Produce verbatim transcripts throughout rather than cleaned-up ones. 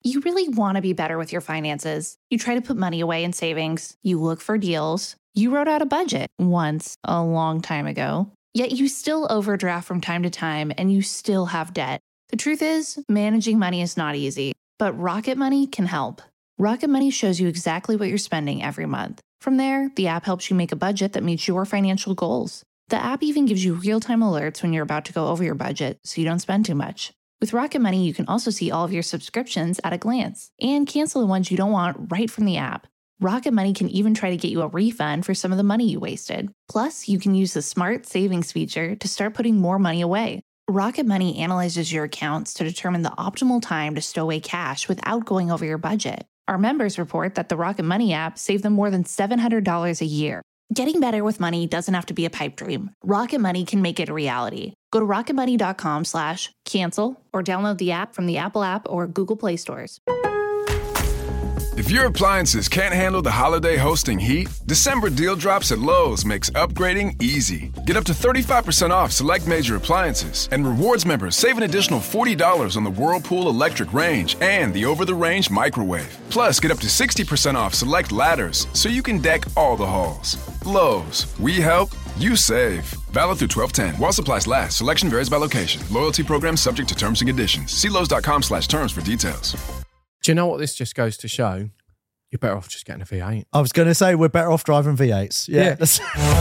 You really want to be better with your finances. You try to put money away in savings. You look for deals. You wrote out a budget once a long time ago. Yet you still overdraft from time to time and you still have debt. The truth is, managing money is not easy, but Rocket Money can help. Rocket Money shows you exactly what you're spending every month. From there, the app helps you make a budget that meets your financial goals. The app even gives you real-time alerts when you're about to go over your budget so you don't spend too much. With Rocket Money, you can also see all of your subscriptions at a glance and cancel the ones you don't want right from the app. Rocket Money can even try to get you a refund for some of the money you wasted. Plus, you can use the Smart Savings feature to start putting more money away. Rocket Money analyzes your accounts to determine the optimal time to stow away cash without going over your budget. Our members report that the Rocket Money app saved them more than seven hundred dollars a year. Getting better with money doesn't have to be a pipe dream. Rocket Money can make it a reality. Go to rocketmoney.com slash cancel or download the app from the Apple app or Google Play stores. If your appliances can't handle the holiday hosting heat, December deal drops at Lowe's makes upgrading easy. Get up to thirty-five percent off select major appliances, and rewards members save an additional forty dollars on the Whirlpool electric range and the over-the-range microwave. Plus, get up to sixty percent off select ladders so you can deck all the halls. Lowe's, we help, you save. Valid through twelve ten. While supplies last. Selection varies by location. Loyalty program subject to terms and conditions. See Lowe's.com slash terms for details. Do you know what this just goes to show? You're better off just getting a V eight. I was going to say we're better off driving V eights. Yeah. Yeah.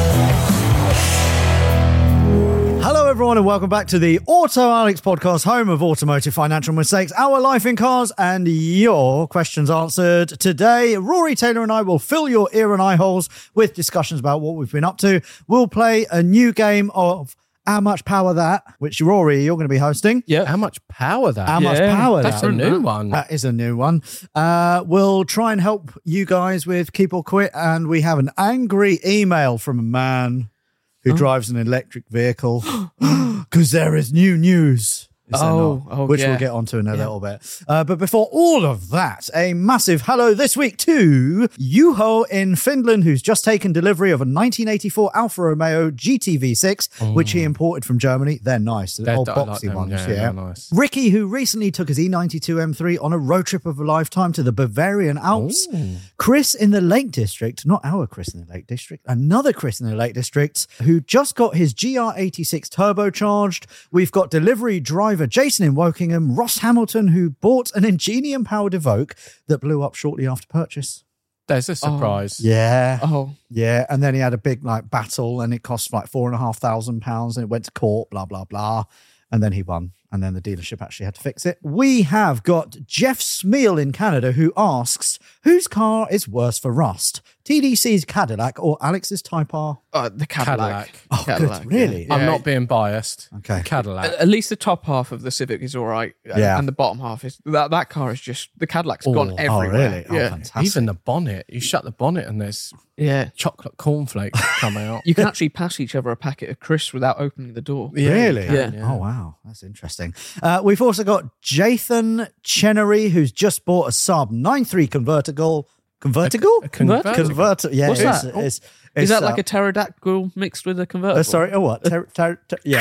Hello, everyone, and welcome back to the Auto Alex podcast, home of automotive financial mistakes, our life in cars, and your questions answered. Today, Rory Taylor and I will fill your ear and eye holes with discussions about what we've been up to. We'll play a new game of How Much Power That, which, Rory, you're going to be hosting. Yeah. How much power that? How yeah. much power That's that? a new one. That is a new one. Uh, we'll try and help you guys with Keep or Quit, and we have an angry email from a man who oh. drives an electric vehicle because there is new news. Is there Oh, not? oh, Which yeah. we'll get onto in a Yeah. little bit. Uh, but before all of that, a massive hello this week to Juho in Finland, who's just taken delivery of a nineteen eighty-four Alfa Romeo G T V six, which he imported from Germany. They're nice. The They're- old I like boxy them, ones. yeah, Yeah, they're nice. Ricky, who recently took his E ninety-two M three on a road trip of a lifetime to the Bavarian Alps. Ooh. Chris in the Lake District, not our Chris in the Lake District, another Chris in the Lake District, who just got his G R eighty-six turbocharged. We've got delivery driver Jason in Wokingham, Ross Hamilton, who bought an Ingenium-powered Evoque that blew up shortly after purchase. There's a surprise. Yeah. Oh, Yeah, and then he had a big like battle, and it cost like four and a half thousand pounds, and it went to court, blah blah blah, and then he won, and then the dealership actually had to fix it. We have got Jeff Smeal in Canada who asks, whose car is worse for rust, T D C's Cadillac or Alex's Type R? uh, the Cadillac. Cadillac. Oh, Cadillac, good, really? yeah. I'm not being biased. Okay. Cadillac. At, at least the top half of the Civic is all right. uh, Yeah. And the bottom half is that that car is just the Cadillac's Oh, gone oh, everywhere. Oh, really? Oh, Yeah. fantastic. Even the bonnet. You shut the bonnet and there's Yeah. chocolate cornflakes come out. You can actually pass each other a packet of crisps without opening the door. Yeah, Really? you can, Yeah. Oh, wow. That's interesting. Uh, we've also got Jathan Chenery, who's just bought a Saab nine three convertible. Convertible? A convertible? Convertible. Yeah, What's it's, that? It's, Is it's, that uh, like a pterodactyl mixed with a convertible? Uh, sorry, oh what? Ter- ter- ter- yeah.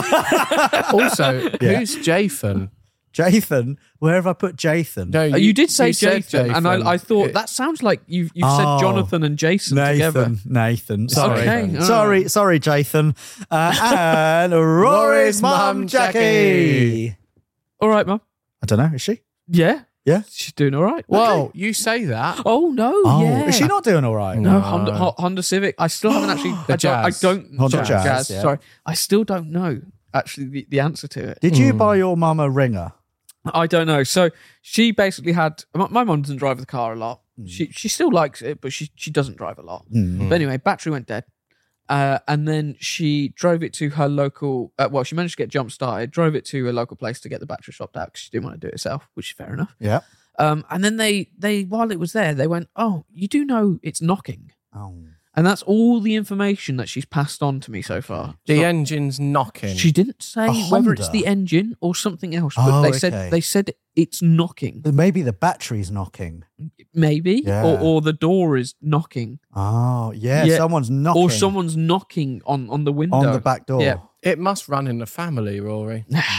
Also, Yeah. who's Jathan? Jathan. Where have I put Jathan? No, Uh, you, did say said Jason, and I, I thought It- that sounds like you've, you've Oh. said Jonathan and Jason together. Nathan. Nathan. Sorry. Okay, all sorry, right. sorry, Jathan. Uh, and Rory's mum, Jackie. All right, Mum. I don't know. Is she? Yeah. Yeah. She's doing all right. Well, you say that. Oh, no. Oh, yeah. is she not doing all right? No, No. Honda, Ho- Honda Civic. I still haven't actually. The I, don't, I Jazz. don't. Honda sorry, Jazz, yeah. Sorry, I still don't know actually the, the answer to it. Did you buy your mum a ringer? I don't know. So she basically had. My, my mum doesn't drive the car a lot. She she still likes it, but she she doesn't drive a lot. But anyway, battery went dead, uh, and then she drove it to her local. Uh, well, she managed to get jump started. Drove it to a local place to get the battery swapped out because she didn't want to do it herself, which is fair enough. Yeah. Um, and then they they while it was there, they went, "Oh, you do know it's knocking." Oh. And that's all the information that she's passed on to me so far. The So- engine's knocking. She didn't say A whether it's Honda? the engine or something else, but Oh, they okay. said they said it's knocking, Maybe the battery's knocking. maybe, Yeah. or or the door is knocking, Oh, yeah. Yeah. Someone's knocking. or someone's knocking on on the window on the back door. Yeah. It must run in the family, Rory.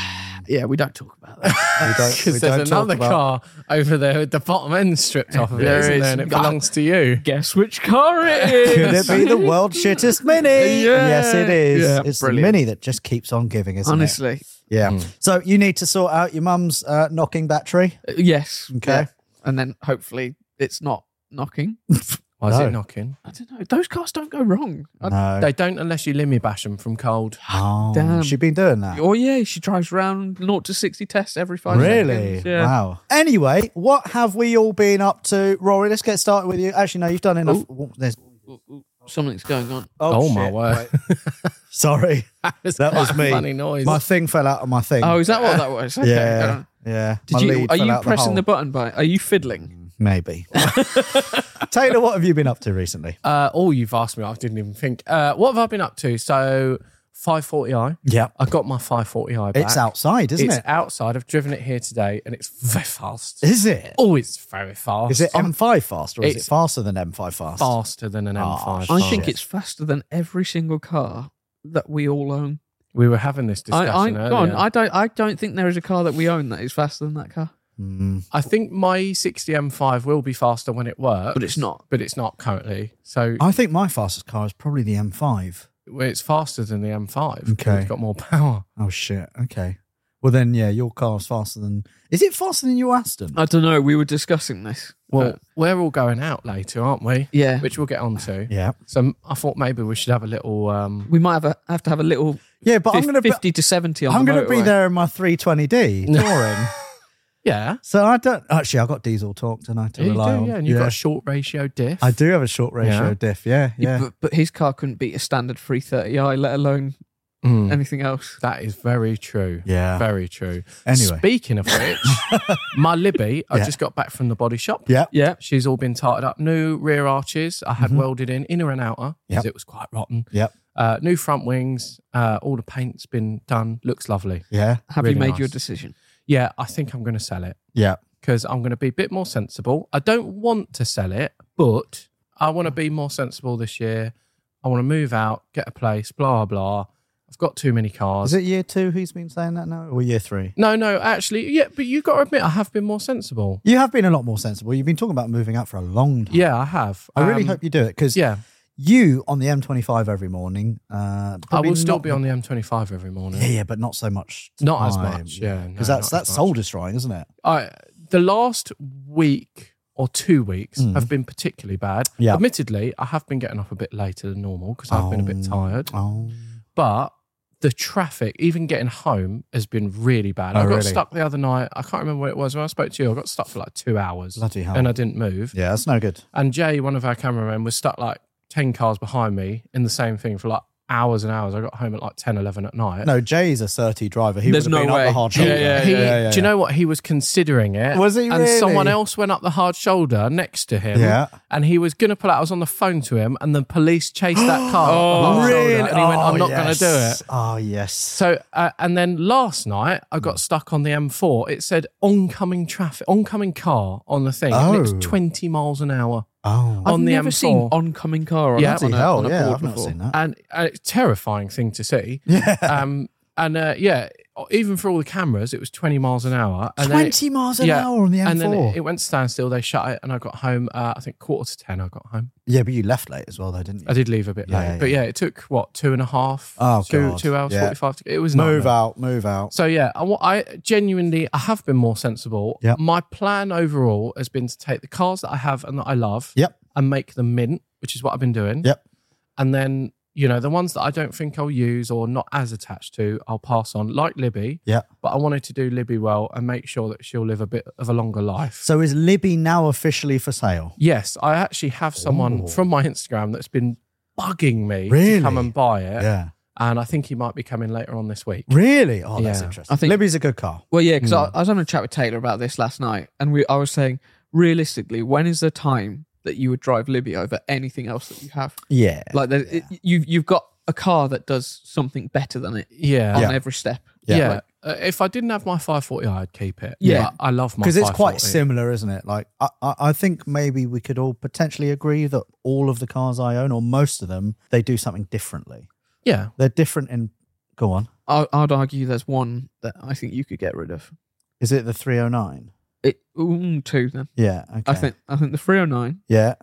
Yeah, we don't talk about that. We don't, we Because don't there's talk another about- car over there with the bottom end stripped off of it, There isn't is. there? And it belongs to you. Guess which car it is? Could it be the world's shittest Mini? Yeah. Yes, it is. Yeah, it's brilliant. the Mini that just keeps on giving, isn't it? Honestly, Yeah. So you need to sort out your mum's uh, knocking battery. Uh, yes. Okay. Yeah. And then hopefully it's not knocking. Why is No. it knocking? I don't know. Those cars don't go wrong. I- No. They don't unless you limmy bash them from cold. Oh, Damn. she's been doing that. Oh yeah, she drives around zero to sixty tests every five Really? seconds. Yeah. Wow. Anyway, what have we all been up to? Rory, let's get started with you. Actually, no, you've done enough. Oh, there's, Ooh, ooh, something's going on. Oh, my shit. word. Wait. Sorry. That was, That was quite a me. funny noise. My thing fell out of my thing. Oh, is that what that was? Okay. yeah. Uh, Yeah. Did My you? lead Are fell you out pressing hole. the button by? Are you fiddling? Maybe. Taylor, what have you been up to recently? Uh, oh, you've asked me. I didn't even think. Uh, what have I been up to? So, five forty i. Yeah. I got my five forty i back. It's outside, isn't it's it? outside. I've driven it here today, and it's very fast. Is it? Oh, it's very fast. Is it I'm M five fast or is it It's faster than M five fast? faster than an Oh, M five? I Oh, think shit. it's faster than every single car that we all own. We were having this I, discussion I, earlier. go on, I don't. I don't think there is a car that we own that is faster than that car. Mm. I think my E sixty M five will be faster when it works, But it's not. But it's not currently. So I think my fastest car is probably the M five. well, it's faster than the M five. 'cause Okay. It's got more power. Oh, shit. Okay. Well, then, yeah, your car's faster than... Is it faster than your Aston? I don't know. We were discussing this. Well, but we're all going out later, aren't we? yeah, Which we'll get onto. yeah. So I thought maybe we should have a little. Um, we might have, a, have to have a little Yeah, but I'm fif- going to be... fifty to seventy on I'm the going to be motorway. there in my three twenty D touring. yeah, So I don't... Actually, I've got diesel torque tonight to yeah, you rely do, on. yeah, and you've got a short ratio diff. I do have a short ratio Yeah. diff, yeah, Yeah, yeah. But, but his car couldn't beat a standard three thirty i, let alone Mm, anything else. that is very true. Yeah. Very true. Anyway. Speaking of which, my Libby, I Yeah. just got back from the body shop. Yeah. Yeah, She's all been tarted up. New rear arches. I had Mhm. welded in, inner and outer, because Yep. it was quite rotten. Yep. Uh, new front wings. Uh, all the paint's been done. Looks lovely. Yeah. have Really you made nice. your decision? Yeah, I think I'm going to sell it Yeah. because I'm going to be a bit more sensible. I don't want to sell it, but I want to be more sensible this year. I want to move out, get a place, blah, blah. I've got too many cars. Is it year two he's been saying that now? Or year three? No, no, actually, yeah, but you've got to admit, I have been more sensible. You have been a lot more sensible. You've been talking about moving out for a long time. Yeah, I have. I really Um, hope you do it because Yeah, you on the M twenty-five every morning. Uh, I probably will still not- be on the M twenty-five every morning. Yeah, yeah, but not so much. Not as time. much, yeah, no, Because that's not that's as soul much. destroying, isn't it? I, the last week or two weeks Mm. have been particularly bad. Yeah. Admittedly, I have been getting up a bit later than normal because I've been a bit Oh. tired. Oh, But the traffic, even getting home, has been really bad. Oh, I got really? stuck the other night. I can't remember what it was when I spoke to you. I got stuck for like two hours bloody hell! and I didn't move. yeah, that's no good. And Jay, one of our cameramen, was stuck like ten cars behind me in the same thing for like hours and hours. I got home at like ten, eleven at night. No, Jay's a thirty driver. He There's would have been no up way. the hard Yeah, shoulder. yeah, He- yeah, yeah. Do you know what? He was considering it. Was he And really? someone else went up the hard shoulder next to him. Yeah. And he was going to pull out. I was on the phone to him, and the police chased that car. up the Oh, hard shoulder, really? And he went, I'm Oh, not going to do yes. it. Oh, yes. So, uh, and then last night, I got stuck on the M four. It said oncoming traffic, oncoming car on the thing. And it's Oh. twenty miles an hour. Oh, I've On the never M four. seen oncoming car on, Yeah. on, bloody a, hell! on a Yeah, board I've not before. seen that. And, and it's a terrifying thing to see. Yeah, Um, and uh, yeah, even for all the cameras, it was twenty miles an hour. And then it- twenty miles an yeah, hour on the M four. And then it, it went standstill. They shut it, and I got home. Uh, I think quarter to ten. I got home. yeah, but you left late as well, though, didn't you? I did leave a bit Yeah, late, yeah. but yeah, it took what two and a half, Oh, two God. two hours Yeah. forty five. To, it was Move nightmare. out, move out. So yeah, I, wa- I genuinely I have been more sensible. Yep. My plan overall has been to take the cars that I have and that I love, Yep. and make them mint, which is what I've been doing. Yep. And then you know the ones that I don't think I'll use or not as attached to, I'll pass on, like Libby. Yeah. But I wanted to do Libby well and make sure that she'll live a bit of a longer life. So is Libby now officially for sale? Yes, I actually have someone Ooh. from my Instagram that's been bugging me Really? to come and buy it. Yeah. And I think he might be coming later on this week. Really? Oh, that's Yeah. interesting. I think- Libby's a good car. Well, yeah, because Mm. I, I was having a chat with Taylor about this last night, and we I was saying, realistically, when is the time that you would drive Libby over anything else that you have? Yeah. Like, there, it, you you've got a car that does something better than it Yeah. on Yeah. every step. Yeah. Yeah. Like, Uh, if I didn't have my five forty, I'd keep it. Yeah. But I love my Because it's quite five forty. similar, isn't it? Like, I, I, I think maybe we could all potentially agree that all of the cars I own, or most of them, they do something differently. Yeah. They're different in Go on. I, I'd argue there's one that I think you could get rid of. Is it the three oh nine? It mm, two then. Yeah. Okay. I think I think the three oh nine, Yeah.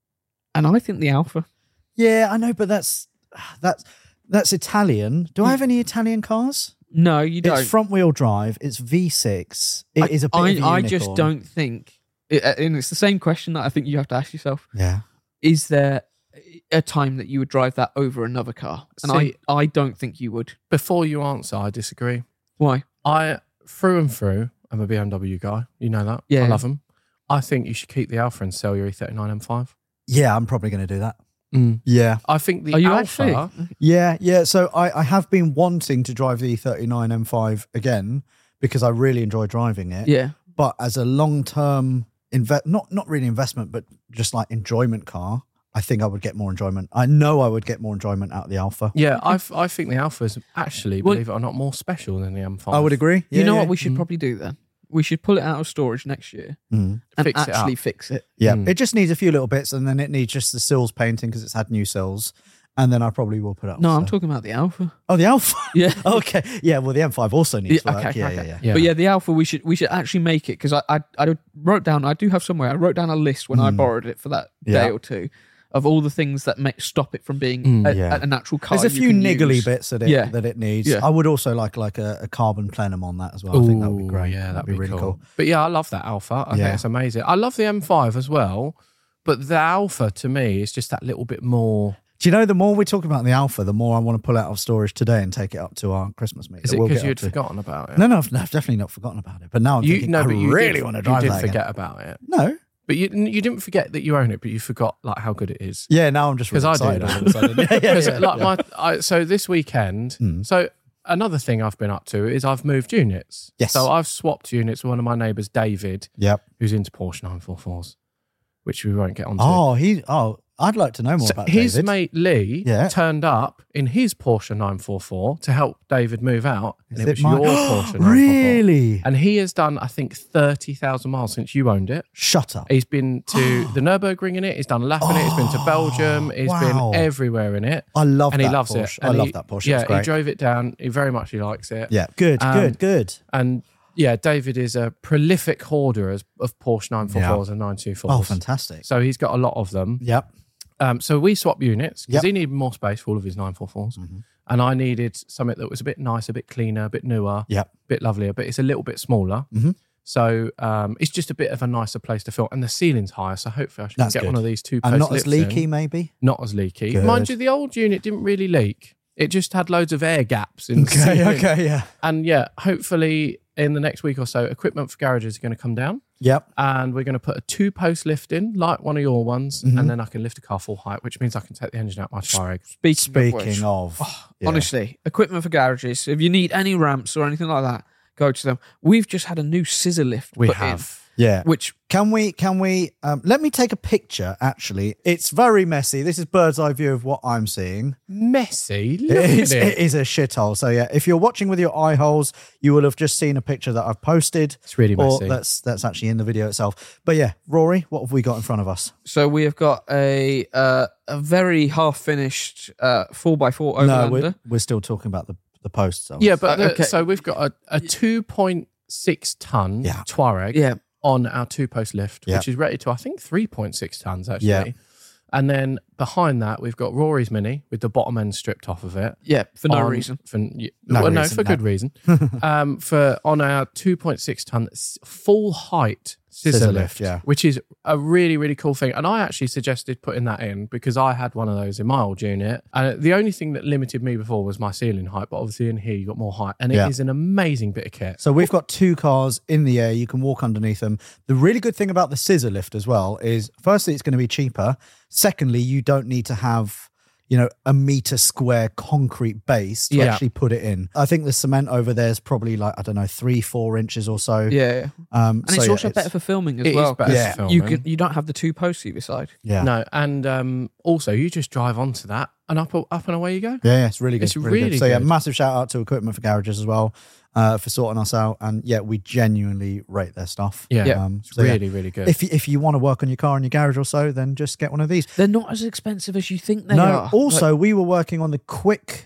and I think the Alpha. Yeah, I know, but that's that's that's Italian. Do I have any Italian cars? No, you don't. It's front wheel drive. It's V six. It I, is a bit I, of a I just unicorn. don't think, it, and it's the same question that I think you have to ask yourself. Yeah. Is there a time that you would drive that over another car? And See- I, I don't think you would. Before you answer, I disagree. Why? I, through and through, I'm a B M W guy. You know that. Yeah. I love them. I think you should keep the Alpha and sell your E thirty-nine M five. Yeah, I'm probably going to do that. Mm. Yeah. I think the Are you Alpha... actually? Yeah, yeah. So I, I have been wanting to drive the E thirty-nine M five again because I really enjoy driving it. Yeah. But as a long-term, inve- not not really investment, but just like enjoyment car, I think I would get more enjoyment. I know I would get more enjoyment out of the Alpha. Yeah, I I think the Alpha is actually, Well- believe it or not, more special than the M five. I would agree. You Yeah, know yeah. what we should Mm. probably do then? We should pull it out of storage next year Mm. and Fix it actually up. fix it. Yeah, Mm. it just needs a few little bits, and then it needs just the sills painting because it's had new sills, and then I probably will put it up. No, I'm so- talking about the Alpha. Oh, the Alpha. Yeah. okay. Yeah. Well, the M five also needs Yeah, work. okay, yeah, okay. yeah, yeah, Yeah. But yeah, the Alpha, we should we should actually make it because I, I I wrote down, I do have somewhere, I wrote down a list when I Mm. borrowed it for that Yeah. day or two of all the things that make stop it from being Mm. a, Yeah. a, an actual car. There's a you few can niggly use. bits that it Yeah. that it needs. Yeah. I would also like like a, a carbon plenum on that as well. I think that would be Ooh, great. Yeah, that'd, be, really cool. cool. But yeah, I love that Alpha. I Yeah. think it's amazing. I love the M five as well, but the Alpha to me is just that little bit more. Do you know, the more we talk about the Alpha, the more I want to pull out of storage today and take it up to our Christmas meet. Is that it we'll because get you'd up to. forgotten about it? No, no, I've, no, I've definitely not forgotten about it. But now I'm you, thinking, no, I but you really did, want to drive You did that again. forget about it, No. but you you didn't forget that you own it, but you forgot like how good it is. Yeah, now I'm just really 'Cause I excited do. all of a sudden. yeah, yeah, Because yeah, like yeah. my, I, so this weekend, Mm. so another thing I've been up to is I've moved units. Yes. So I've swapped units with one of my neighbours, David, Yep. who's into Porsche nine forty-fours, which we won't get onto. Oh, he. Oh, I'd like to know more So about his David. mate Lee Yeah. turned up in his Porsche nine forty-four to help David move out, Is and it, it was my- your Porsche nine forty-four. Really? And he has done, I think, thirty thousand miles since you owned it. Shut up. He's been to the Nürburgring in it. He's done lap in it. He's been to Belgium. He's wow. been everywhere in it. I love and that he loves Porsche. it. I And love he- that Porsche. Yeah, It's he great. drove it down. He very much he likes it. Yeah, good, Um, good, good. And yeah, David is a prolific hoarder as- of Porsche nine forty-fours and nine twenty-fours. Oh, fantastic. So he's got a lot of them. Yep. Um, so we swapped units because Yep. he needed more space for all of his nine forty-fours. Mhm. And I needed something that was a bit nicer, a bit cleaner, a bit newer, Yep. a bit lovelier, but it's a little bit smaller. Mhm. So um, it's just a bit of a nicer place to film. And the ceiling's higher, so hopefully I should That's get good. one of these two And post not as lifts in. leaky, maybe? Not as leaky. Good. Mind you, the old unit didn't really leak. It just had loads of air gaps in the Okay, ceiling. okay, yeah. And yeah, hopefully in the next week or so, equipment for garages are going to come down. Yep. And we're going to put a two-post lift in, like one of your ones, Mhm. and then I can lift a car full height, which means I can take the engine out my Touareg. Speaking, of which, Speaking of. yeah. honestly, equipment for garages. If you need any ramps or anything like that, go to them. We've just had a new scissor lift We put have. Yeah. in, which Can we, can we, um, let me take a picture, actually. It's very messy. This is bird's eye view of what I'm seeing. Messy. Look It is, at it it. is a shithole. So yeah, if you're watching with your eye holes, you will have just seen a picture that I've posted. It's really Or messy. that's that's actually in the video itself. But yeah, Rory, what have we got in front of us? so we have got a uh, a very half finished uh, four by four No, overlander. we're, we're still talking about the, the posts. So. Yeah, but Uh, the- okay. so we've got a, a two point six ton Yeah. Touareg yeah, on our two-post lift, Yeah. which is rated to, I think, three point six tons, actually. Yeah. And then behind that, we've got Rory's Mini with the bottom end stripped off of it. yeah, for no on- reason. For, y- No well, no, reason, for no. good reason. um, for on our two point six ton s- full height scissor, Scissor lift, lift, yeah. which is a really, really cool thing. And I actually suggested putting that in because I had one of those in my old unit. And the only thing that limited me before was my ceiling height. But obviously in here, you got more height. And it Yeah. is an amazing bit of kit. So we've got two cars in the air. You can walk underneath them. The really good thing about the scissor lift as well is, firstly, it's going to be cheaper. Secondly, you don't need to have, you know, a meter square concrete base to Yeah. actually put it in. I think the cement over there is probably like, I don't know, three, four inches or so. Yeah, yeah. Um, and so it's yeah, also better for filming as It is well. better Yeah. for You filming. can you don't have the two posts either side. Yeah. No, and um, also you just drive onto that and up, up and away you go. Yeah, yeah, it's really good. It's really, really good. So yeah, good. massive shout out to Equipment for Garages as well uh, for sorting us out. And yeah, we genuinely rate their stuff. Yeah, Yeah. Um, it's so yeah, really, really good. if you, if you want to work on your car in your garage or so, then just get one of these. They're not as expensive as you think they no, are. also we were working on the quick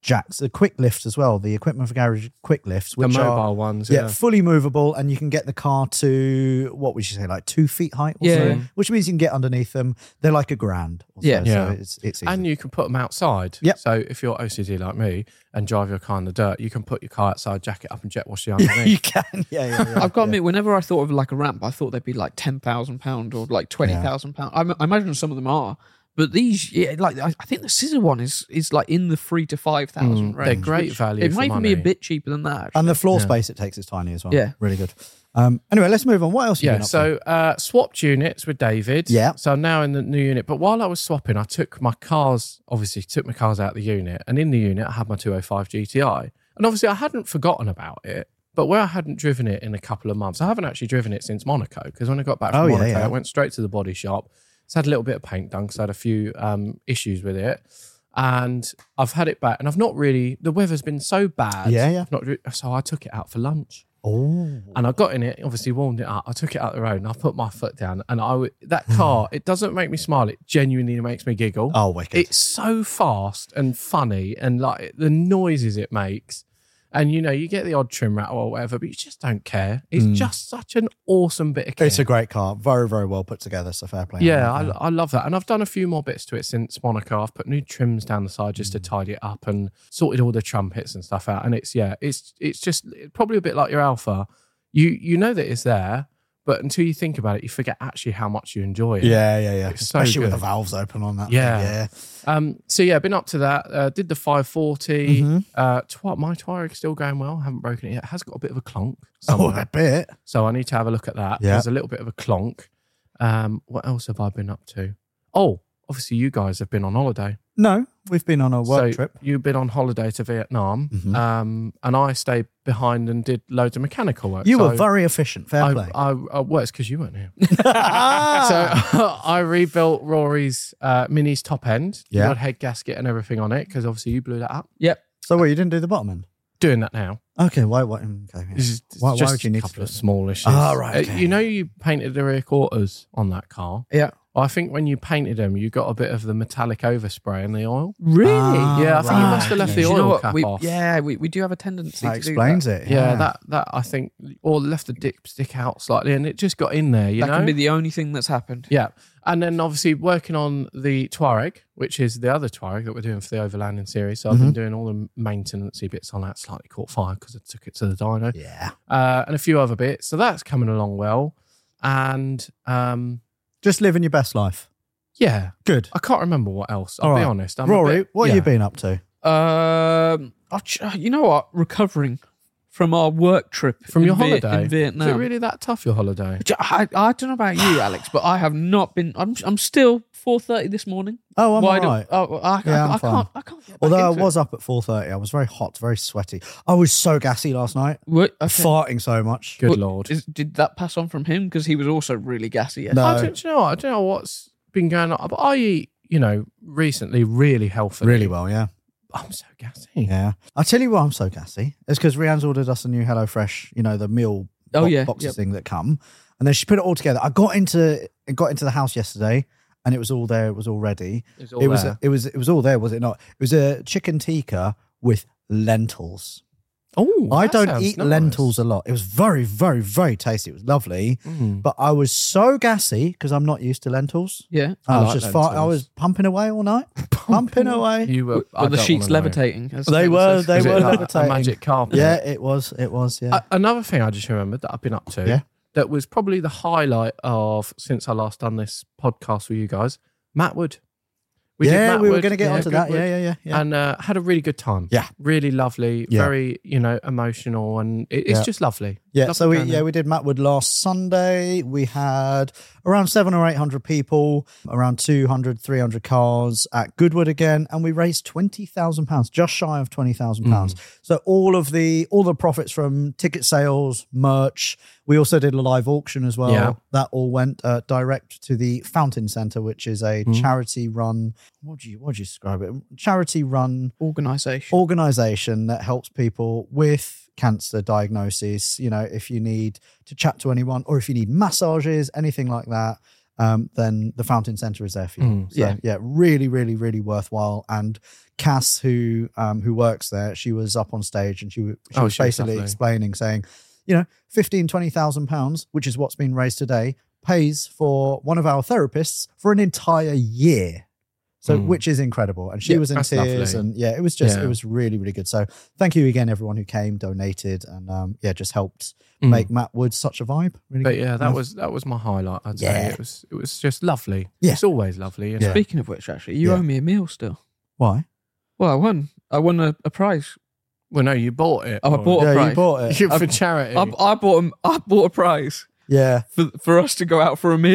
jacks, the quick lifts as well, the equipment for garage quick lifts, The which mobile are ones, yeah, yeah. fully movable, and you can get the car to, what would you say, like two feet height or Yeah. so, which means you can get underneath them. They're like a grand. Or Yeah. so, Yeah. So it's, it's easy. And you can put them outside. Yep. So if you're O C D like me and drive your car in the dirt, you can put your car outside, jack it up, and jet wash the yeah, underneath. you can. Yeah, yeah, yeah. I've got to yeah. admit, whenever I thought of like a ramp, I thought they'd be like ten thousand pounds or like twenty thousand pounds. I, I imagine some of them are, but these, yeah, like I, I think the scissor one is is like in the three to five thousand Mm, range. they're great which- value It for might even be a money. bit cheaper than that. Actually. And the floor Yeah. space it takes is tiny as well. Yeah. Really good. Um, anyway, let's move on. What else have you Yeah, been up so uh, swapped units with David. Yeah. So I'm now in the new unit. But while I was swapping, I took my cars, obviously took my cars out of the unit. And in the unit, I had my two oh five G T I. And obviously, I hadn't forgotten about it. But where I hadn't driven it in a couple of months, I haven't actually driven it since Monaco. Because when I got back from Oh, yeah, Monaco, yeah. I went straight to the body shop. It's had a little bit of paint done because I had a few um, issues with it. And I've had it back. And I've not really, the weather's been so bad. Yeah, yeah. I've Not, re- so I took it out for lunch. Oh. And I got in it, obviously warmed it up. I took it out the road and I put my foot down. And I w- that car, it doesn't make me smile. It genuinely makes me giggle. Oh, wicked. It's so fast and funny, and like the noises it makes. And you know, you get the odd trim rattle or whatever, but you just don't care. It's just such an awesome bit of kit. It's a great car. Very, very well put together. So fair play. on Yeah, that, I, I love that. And I've done a few more bits to it since Monaco. I've put new trims down the side just to Mm. tidy it up and sorted all the trumpets and stuff out. And it's, yeah, it's it's just probably a bit like your Alpha. You you know that it's there, but until you think about it, you forget actually how much you enjoy it. Yeah, yeah, yeah. It's so Especially with the good. valves open on that. Yeah. Thing. Yeah. Um, so yeah, been up to that. Uh, did the five forty. Mm-hmm. Uh, twi- my Touareg's still going well. I haven't broken it yet. It has got a bit of a clonk Oh, somewhere. a bit. So I need to have a look at that. Yeah. There's a little bit of a clonk. Um, what else have I been up to? Oh, obviously you guys have been on holiday. No, we've been on a work so trip. You've been on holiday to Vietnam, Mhm. um, and I stayed behind and did loads of mechanical work. You So were very efficient. Fair I, play. I, I, well, it's because you weren't here. So I rebuilt Rory's uh, Mini's top end, Yeah. got head gasket and everything on it, because obviously you blew that up. Yep. So what, you didn't do the bottom end? Doing that now. Okay, why? why okay, yeah. This is Why- why just would you need a to couple do of it? small issues. Ah, right, Uh, okay. You know, you painted the rear quarters on that car. Yeah. I think when you painted them, you got a bit of the metallic overspray in the oil. Really? Ah, yeah, I think you must have left right. the Do you know oil what? cap We- off. Yeah, we, we do have a tendency That to explains do that. it. Yeah, that that I think, or left the dip stick out slightly, and it just got in there. You That know, can be the only thing that's happened. yeah. And then obviously working on the Touareg, which is the other Touareg that we're doing for the overlanding series. So I've Mm-hmm. been doing all the maintenance bits on that. Slightly caught fire because I took it to the dyno, Yeah. uh, and a few other bits. So that's coming along well. And um, Just living your best life. yeah, Good. I can't remember what else. I'll All be right. honest. I'm a Rory, bit- what yeah. have you been up to? Um, I'll ch- you know what? Recovering from our work trip From in your Viet- holiday? in Vietnam. Is it really that tough, your holiday? I, I don't know about you, Alex, but I have not been. I'm I'm still four thirty this morning. Oh, I'm Wide- all right. Oh, I, Yeah, I, I'm I fine. can't. I can't. Get back Although I into was it. up at four thirty, I was very hot, very sweaty. I was so gassy last night, What? Okay. farting so much. Good What- lord. Is, did that pass on from him? Because he was also really gassy. No. I don't do you know. What? I don't know what's been going on, but I eat, you know, recently really healthily. Really well, yeah. I'm so gassy. Yeah. I'll tell you why I'm so gassy. It's because Rianne's ordered us a new HelloFresh, you know, the meal Oh, bo- yeah, boxes yep. thing that come. And then she put it all together. I got into it got into the house yesterday and it was all there, it was all ready. It's all it was there. it was it was all there, was it not? It was a chicken tikka with lentils. Oh, I that don't sounds eat nice. lentils a lot. It was very, very, very tasty. It was lovely. Mm. But I was so gassy because I'm not used to lentils. Yeah. I, I was like just far, I lentils. was pumping away all night. pumping away. You were, Were I the don't sheets wanna know. levitating? As They Taylor were, says? they Is it were like levitating. a magic carpet? Yeah, it was. It was, yeah. Uh, another thing I just remembered that I've been up to, Yeah. that was probably the highlight of since I last done this podcast with you guys, Matt Wood. We did yeah, Matt we were Wood, going to get yeah, onto that. Goodwood, Yeah, yeah, yeah. yeah. And uh, had a really good time. Yeah. Really lovely, Yeah. very, you know, emotional, and it, it's Yeah. just lovely. Yeah, Lovely so we going yeah there. we did Matt Wood last Sunday. We had around seven or eight hundred people, around two hundred, three hundred cars at Goodwood again, and we raised twenty thousand pounds, just shy of twenty thousand pounds. Mm. So all of the all the profits from ticket sales, merch. We also did a live auction as well. Yeah. That all went uh, direct to the Fountain Centre, which is a Mm. charity run. What do you what do you describe it? Charity run Organisation. organization that helps people with cancer diagnoses. You know, if you need to chat to anyone or if you need massages, anything like that, um, then the Fountain Centre is there for you. Mm, so, yeah. yeah, really, really, really worthwhile. And Cass, who um, who works there, she was up on stage and she, w- she Oh, was she was basically lovely. explaining, saying, you know, fifteen, twenty thousand pounds, which is what's been raised today, pays for one of our therapists for an entire year. So, Mm. which is incredible. And she Yeah, was in that's tears lovely. and yeah, it was just, Yeah. it was really, really good. So thank you again, everyone who came, donated and um, yeah, just helped Mm. make Matt Woods such a vibe. Really But good. yeah, that was that was my highlight. I'd Yeah. say it was it was just lovely. Yeah. It's always lovely. Isn't Yeah. it? Speaking of which, actually, you Yeah. owe me a meal still. Why? Well, I won. I won a, a prize. Well, no, you bought it. Oh, I bought a Yeah, prize. you bought it. You for I- charity. I, I bought. A, I bought a prize Yeah, for for us to go out for a meal.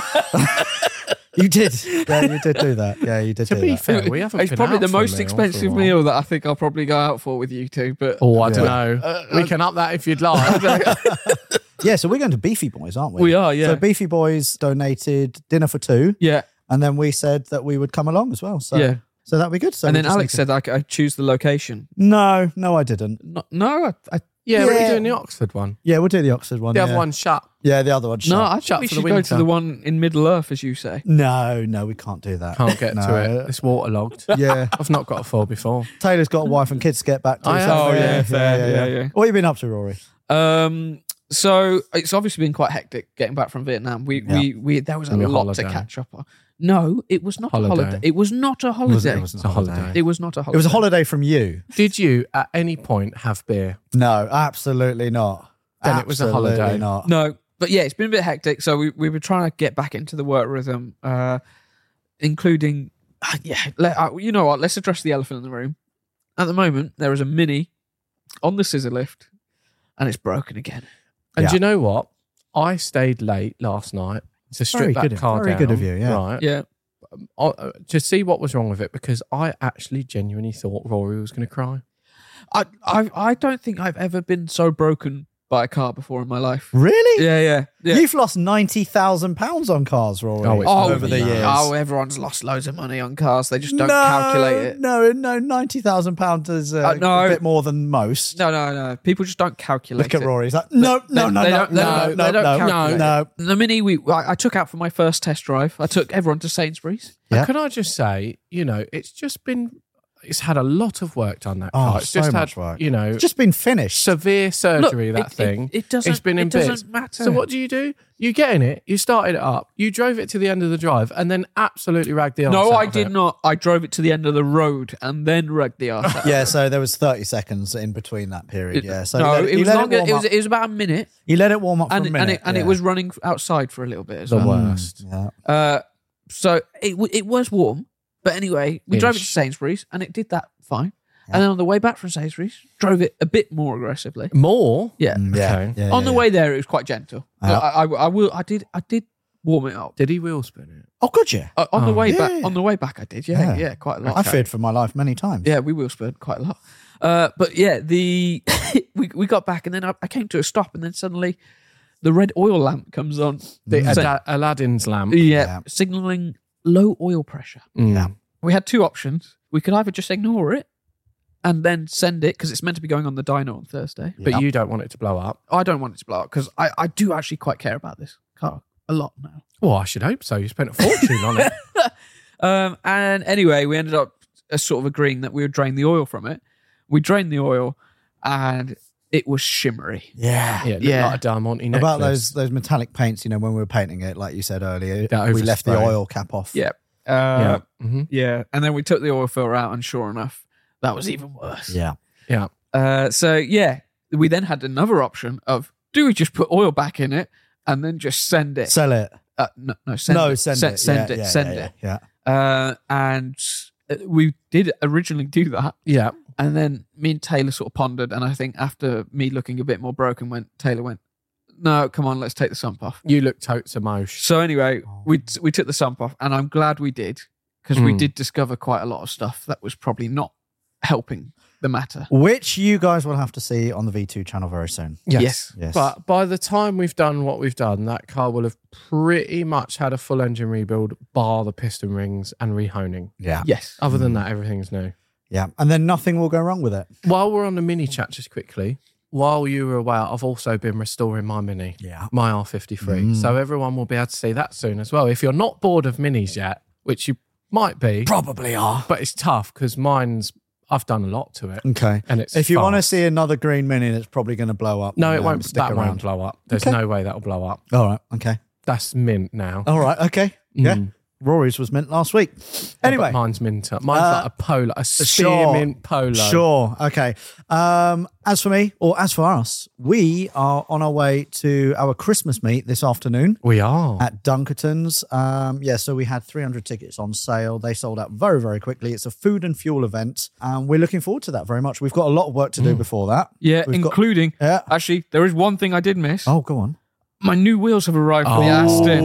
you did. Yeah, you did do that. Yeah, you did to do be that. fair, we haven't. It's been probably out the for a most meal for a expensive while. meal that I think I'll probably go out for with you two. But Oh, I don't Yeah. know. Uh, we uh, can up that if you'd like. Yeah, so we're going to Beefy Boys, aren't we? we are, yeah, So Beefy Boys donated dinner for two, yeah, and then we said that we would come along as well. So, yeah. so that'd be good. So and we then just Alex need said I could I'd choose the location. to- "No, no, I didn't. No, no, I, I, yeah, we're Yeah. doing the Oxford one. Yeah, we'll do the Oxford one. The yeah. other one shut. yeah, the other one. no. shut. I Shut think we for should the go to winter. the one in Middle Earth, as you say. No, no, we can't do that. Can't get No. to it. It's waterlogged. Yeah, I've not got a fall before. Taylor's got a wife and kids to get back to. I so- have. Oh, yeah, fair. Yeah, yeah. What have you been up to, Rory? Um, so it's obviously been quite hectic getting back from Vietnam. We Yeah. we we there was a On your lot to holiday. catch up on. No, it was not a Holiday. holiday. It was not a holiday. wasn't It's a holiday. It was not a holiday. It was a holiday from you. Did you at any point have beer? No, absolutely not. Then it was a Absolutely holiday. Not. No, but yeah, it's been a bit hectic. So we, we were trying to get back into the work rhythm, uh, including, uh, yeah, let, uh, you know what? Let's address the elephant in the room. At the moment, there is a Mini on the scissor lift, and it's broken again. And Yeah. do you know what? I stayed late last night to strip Very that good- car very down. good of you, yeah. Right. Yeah, Uh, to see what was wrong with it, because I actually genuinely thought Rory was going to cry. I, I I don't think I've ever been so broken by a car before in my life. Really? Yeah, yeah, yeah. You've lost ninety thousand pounds on cars, Rory. Oh, it's Oh, over the no. years. Oh, everyone's lost loads of money on cars. They just don't no, calculate it. No, no, ninety thousand pounds is uh, Uh, no. a bit more than most. No, no, no. People just don't calculate Look at it. Rory. He's like, no, no, They- no, they no, don't- they no, don't- no, they don't no, calculate no, no. The Mini, we I, I took out for my first test drive. I took everyone to Sainsbury's. Yeah. And can I just say, you know, it's just been, it's had a lot of work done, that Oh, car. It's so just much had, work. you know, It's just been finished. severe surgery, Look, that it- thing. It, it doesn't. It's been in it doesn't bits. matter. So what do you do? You get in it, you started it up, you drove it to the end of the drive, and then absolutely ragged the arse No, out I of did it. not. I drove it to the end of the road and then wrecked the arse. out. Yeah, so there was thirty seconds in between that period. It- yeah, so no, you let it you was let longer. warm It was up. it was about a minute, You let it warm up for and a it, minute, and it and yeah. it was running outside for a little bit as The well. worst. Yeah. Uh, so it w- it was warm, but anyway, we drove it to Ish. Sainsbury's and it did that fine. Yeah. And then on the way back from Sainsbury's, drove it a bit more aggressively. More? Yeah. Mm, yeah, Okay. yeah, on yeah, the yeah. way there, it was quite gentle. Yeah. I, I, I will. I did. I did warm it up. Did he wheel spin it? Oh, good, yeah. Uh, on the Oh. way Yeah. back. On the way back, I did. Yeah, Yeah. yeah, quite a lot. I feared for my life many times. Yeah, we wheel spurred quite a lot. Uh, but yeah, the we we got back and then I, I came to a stop and then suddenly the red oil lamp comes on. The Mm. Ada- Aladdin's lamp. Yeah, Yeah. signaling low oil pressure. Mm. Yeah. We had two options. We could either just ignore it and then send it because it's meant to be going on the dyno on Thursday. But Yeah. you don't want it to blow up. I don't want it to blow up because I, I do actually quite care about this car a lot now. Well, I should hope so. You spent a fortune on it. Um, and anyway, we ended up uh, sort of agreeing that we would drain the oil from it. We drained the oil and it was shimmery. Yeah. Yeah, it looked Yeah. like a Diamante necklace. About those those metallic paints, you know, when we were painting it, like you said earlier, That we left the overspray. oil cap off. Yeah. Uh, Yeah. hmm Yeah. And then we took the oil filter out, and sure enough, that was even worse. Yeah. Yeah. Uh, so, yeah, we then had another option of do we just put oil back in it and then just send it? Sell it. Uh, no, no, send no, it. send Se- it. Send yeah, it. yeah, send yeah, it. Yeah. Uh, and uh, we did originally do that. Yeah. And then me and Taylor sort of pondered. And I think after me looking a bit more broken, went Taylor went, no, come on, let's take the sump off. You look totes emotion. So anyway, we we took the sump off, and I'm glad we did because we Mm. did discover quite a lot of stuff that was probably not helping the matter. Which you guys will have to see on the V two channel very soon. Yes. Yes. But by the time we've done what we've done, that car will have pretty much had a full engine rebuild, bar the piston rings and rehoning. yeah. Yes. Other than that, everything's new. Yeah. And then nothing will go wrong with it. While we're on the mini chat, just quickly, while you were away, I've also been restoring my Mini, Yeah. my R fifty-three. Mm. So everyone will be able to see that soon as well. If you're not bored of Minis yet, which you might be, Probably are. but it's tough because mine's, I've done a lot to it. Okay. And it's if you want to fast. see another green Mini that's probably going to blow up. No, then, it um, won't. stick That around. won't blow up. There's Okay. no way that'll blow up. All right. Okay. That's mint now. All right. Okay. Yeah. Mm. Rory's was mint last week. Anyway. But mine's mint. Mine's Uh, like a polo, a spearmint polo. Sure. Okay. Um, as for me, or as for us, we are on our way to our Christmas meet this afternoon We are. at Dunkerton's. Um, yeah, so we had three hundred tickets on sale. They sold out very, very quickly. It's a food and fuel event, and we're looking forward to that very much. We've got a lot of work to do before that. Yeah, We've got- including Yeah. actually, there is one thing I did miss. Oh, go on. My new wheels have arrived for the Aston.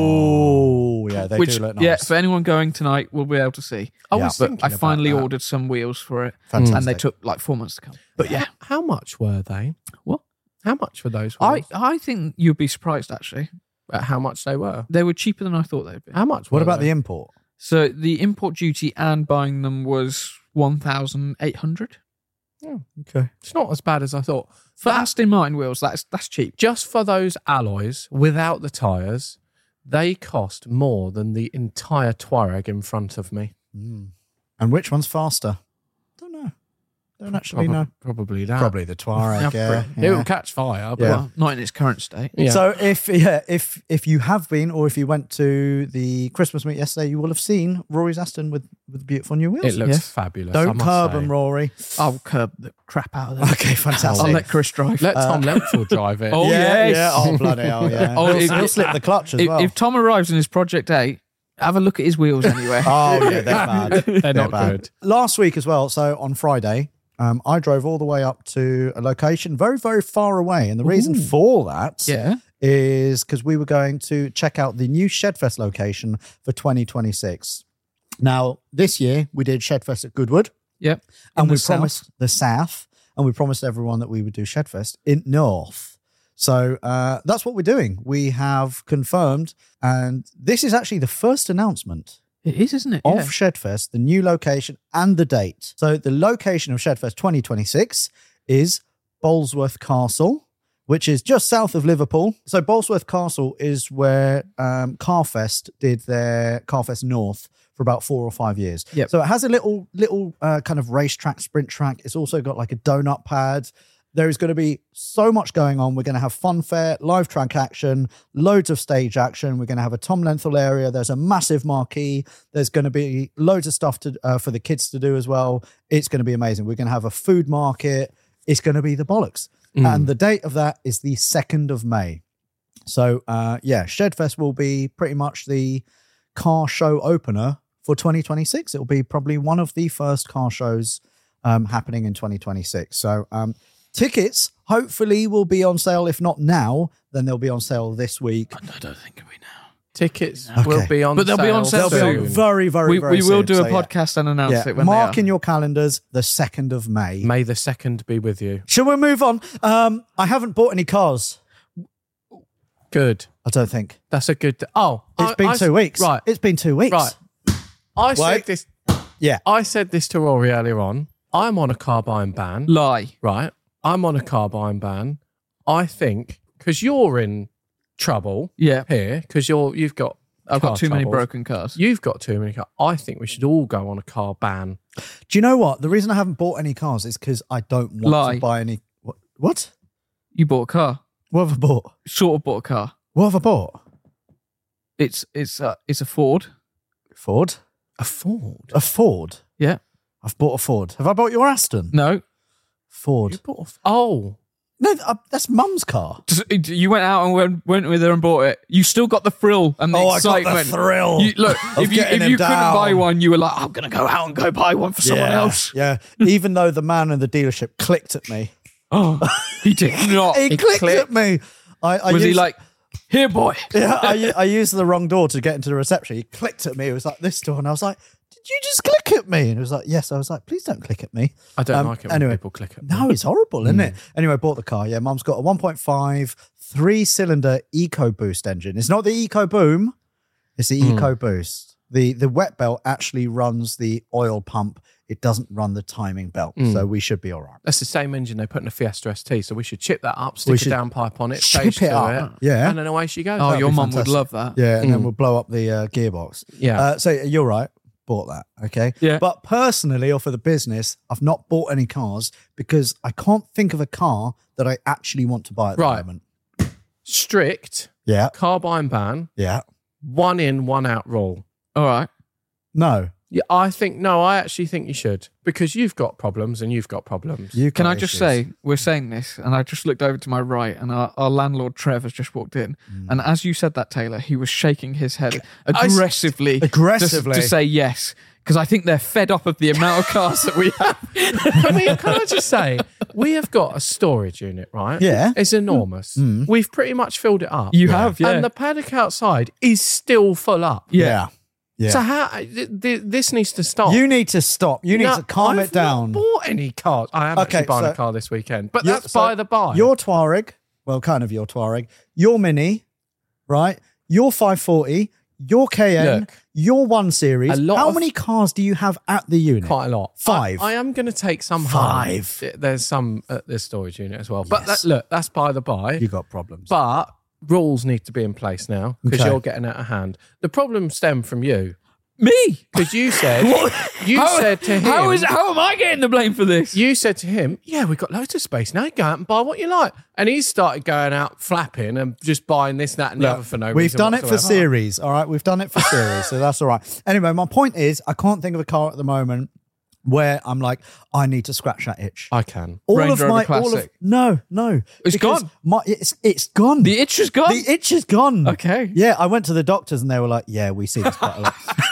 Oh, yeah, they Which, do look nice. yeah, for anyone going tonight, we'll be able to see. I Yeah. was But thinking I about finally that. ordered some wheels for it, Fantastic. and they took like four months to come. But yeah, How much were they? What? How much were those? I, wheels? I think you'd be surprised actually. At how much they were? They were cheaper than I thought they'd be. How much? What were about they? the import? So the import duty and buying them was one thousand eight hundred. Okay. It's not as bad as I thought. For Aston Martin wheels, that's that's cheap. Just for those alloys without the tyres, they cost more than the entire Touareg in front of me. Mm. And which one's faster? Don't know. Don't actually Prob- know. Probably that. Probably the Touareg. Yeah, It yeah. will catch fire, but Yeah. Well, not in its current state. yeah. So if yeah, if if you have been, or if you went to the Christmas meet yesterday, you will have seen Rory's Aston with with beautiful new wheels. it looks Yeah. fabulous. I Don't must curb say. them, Rory. I'll curb the crap out of them. Okay, fantastic. I'll let Chris drive. Let Tom Lempful drive it. Oh, yeah, yes. yeah. Oh bloody hell, yeah. Oh, he'll, if- he'll slip the clutch as if, well. if Tom arrives in his Project eight, have a look at his wheels anyway. Oh yeah, they're bad. They're not bad. good. Last week as well. So on Friday, um, I drove all the way up to a location very, very far away, and the reason for that Yeah. is because we were going to check out the new Shedfest location for twenty twenty-six. Now, this year we did Shedfest at Goodwood, Yep. and In we the south. promised the South, and we promised everyone that we would do Shedfest in North. So uh, that's what we're doing. We have confirmed, and this is actually the first announcement It is, isn't it? of Yeah. Shedfest, the new location and the date. So the location of Shedfest twenty twenty-six is Bolesworth Castle, which is just south of Liverpool. So Bolesworth Castle is where um, Carfest did their Carfest North for about four or five years. Yep. So it has a little little uh, kind of racetrack, sprint track. It's also got like a donut pad. There is going to be so much going on. We're going to have fun fair, live track action, loads of stage action. We're going to have a Tom Lenthal area. There's a massive marquee. There's going to be loads of stuff to uh, for the kids to do as well. It's going to be amazing. We're going to have a food market. It's going to be the bollocks. And the date of that is the second of May. So, uh, yeah, Shedfest will be pretty much the car show opener for twenty twenty-six. It'll be probably one of the first car shows um, happening in twenty twenty-six. So, um, tickets hopefully will be on sale. If not now, then they'll be on sale this week. I don't think we know. Tickets Okay. will be on But they'll be on sale They'll be soon. on very, very, We, very we will soon. do So, a yeah. podcast and announce Yeah, it when mark they are. in your calendars the second of May. May the second be with you. Shall we move on? Um, I haven't bought any cars. Good. I don't think. That's a good. Oh, It's I- been I- two weeks. Right. It's been two weeks. Right. I Wait. said this. Yeah. I said this to Rory earlier on. I'm on a car buying ban. Lie. Right. I'm on a car buying ban. I think because you're in trouble Yeah. here because you're you've got I've car got too many troubles. broken cars. You've got too many cars. I think we should all go on a car ban. Do you know what? The reason I haven't bought any cars is because I don't want Lie. to buy any. What? What? You bought a car. What have I bought? Sort of bought a car. What have I bought? It's it's uh, it's a Ford. Ford? A Ford. A Ford? Yeah. I've bought a Ford. Have I bought your Aston? No. Ford. You bought a f- oh. No, th- uh, that's Mum's car. Just- You went out and went, went with her and bought it. You still got the thrill and the Oh, I got the excitement. thrill You, look, of if you getting if him you couldn't down. buy one, you were like, I'm gonna go out and go buy one for someone yeah, else. Yeah. Even though the man in the dealership clicked at me. Oh, he did not. He, clicked, clicked. at me. I, I Was he used- like, here, boy? Yeah, I, u- I used the wrong door to get into the reception. He clicked at me. It was like this door. And I was like, did you just click at me? And it was like, yes. I was like, please don't click at me. I don't Um, like it when anyway. people click at me. No, it's horrible, isn't it? Anyway, I bought the car. Yeah, Mum's got a one point five three cylinder EcoBoost engine. It's not the EcoBoom, it's the EcoBoost. The the wet belt actually runs the oil pump. It doesn't run the timing belt. Mm. So we should be all right. That's the same engine they put in a Fiesta S T, so we should chip that up, stick We a should downpipe on it, chip stage it to up. it, Yeah. and then away she goes. Oh, That'd your be mum would fantastic. love that. Yeah, and then Mm. we'll blow up the uh, gearbox. Yeah. Uh, so you're right. Bought that. Okay. Yeah. But personally, or for the business, I've not bought any cars because I can't think of a car that I actually want to buy at the Right. moment. Strict Yeah. carbine ban, Yeah. one in, one out rule. All right. No. Yeah, I think, no, I actually think you should because you've got problems and you've got problems. You Can got I just issues. say, we're saying this, and I just looked over to my right, and our, our landlord Trev has just walked in. And as you said that, Taylor, he was shaking his head aggressively, Aggressively. to, to say yes, because I think they're fed up of the amount of cars that we have. Can, we, can I just say, we have got a storage unit, right? Yeah. It's enormous. We've pretty much filled it up. You have, yeah. And the paddock outside is still full up. Yeah. Yeah. Yeah. So how th- th- this needs to stop. You need to stop. You need No, to calm I've it down. Not bought any cars. I am Okay, actually buying so- a car this weekend, but Your- that's so by the by. Your Touareg, well, kind of your Touareg, your Mini, right? Your five forty, your K N, Look, your one Series. a lot How of- many cars do you have at the unit? quite a lot. Five. I, I am going to take some Five. home. There's some at the storage unit as well. But Yes. that, look, that's by the by. You got problems. But rules need to be in place now because Okay. you're getting out of hand. The problem stemmed from you Me? because you said you How- said to him. How is how am I getting the blame for this? You said to him, yeah, we've got loads of space now. Go out and buy what you like. And he started going out flapping and just buying this, that, and the Look, other for no we've reason done it for whatsoever. series, all right? We've done it for series, so that's all right. Anyway, my point is, I can't think of a car at the moment where I'm like, I need to scratch that itch. I can. All Range of Rover my, all of Classic. no, no, It's because gone. My, it's it's gone. The itch is gone. The itch is gone. Okay. Yeah, I went to the doctors and they were like, yeah, we see this quite a lot.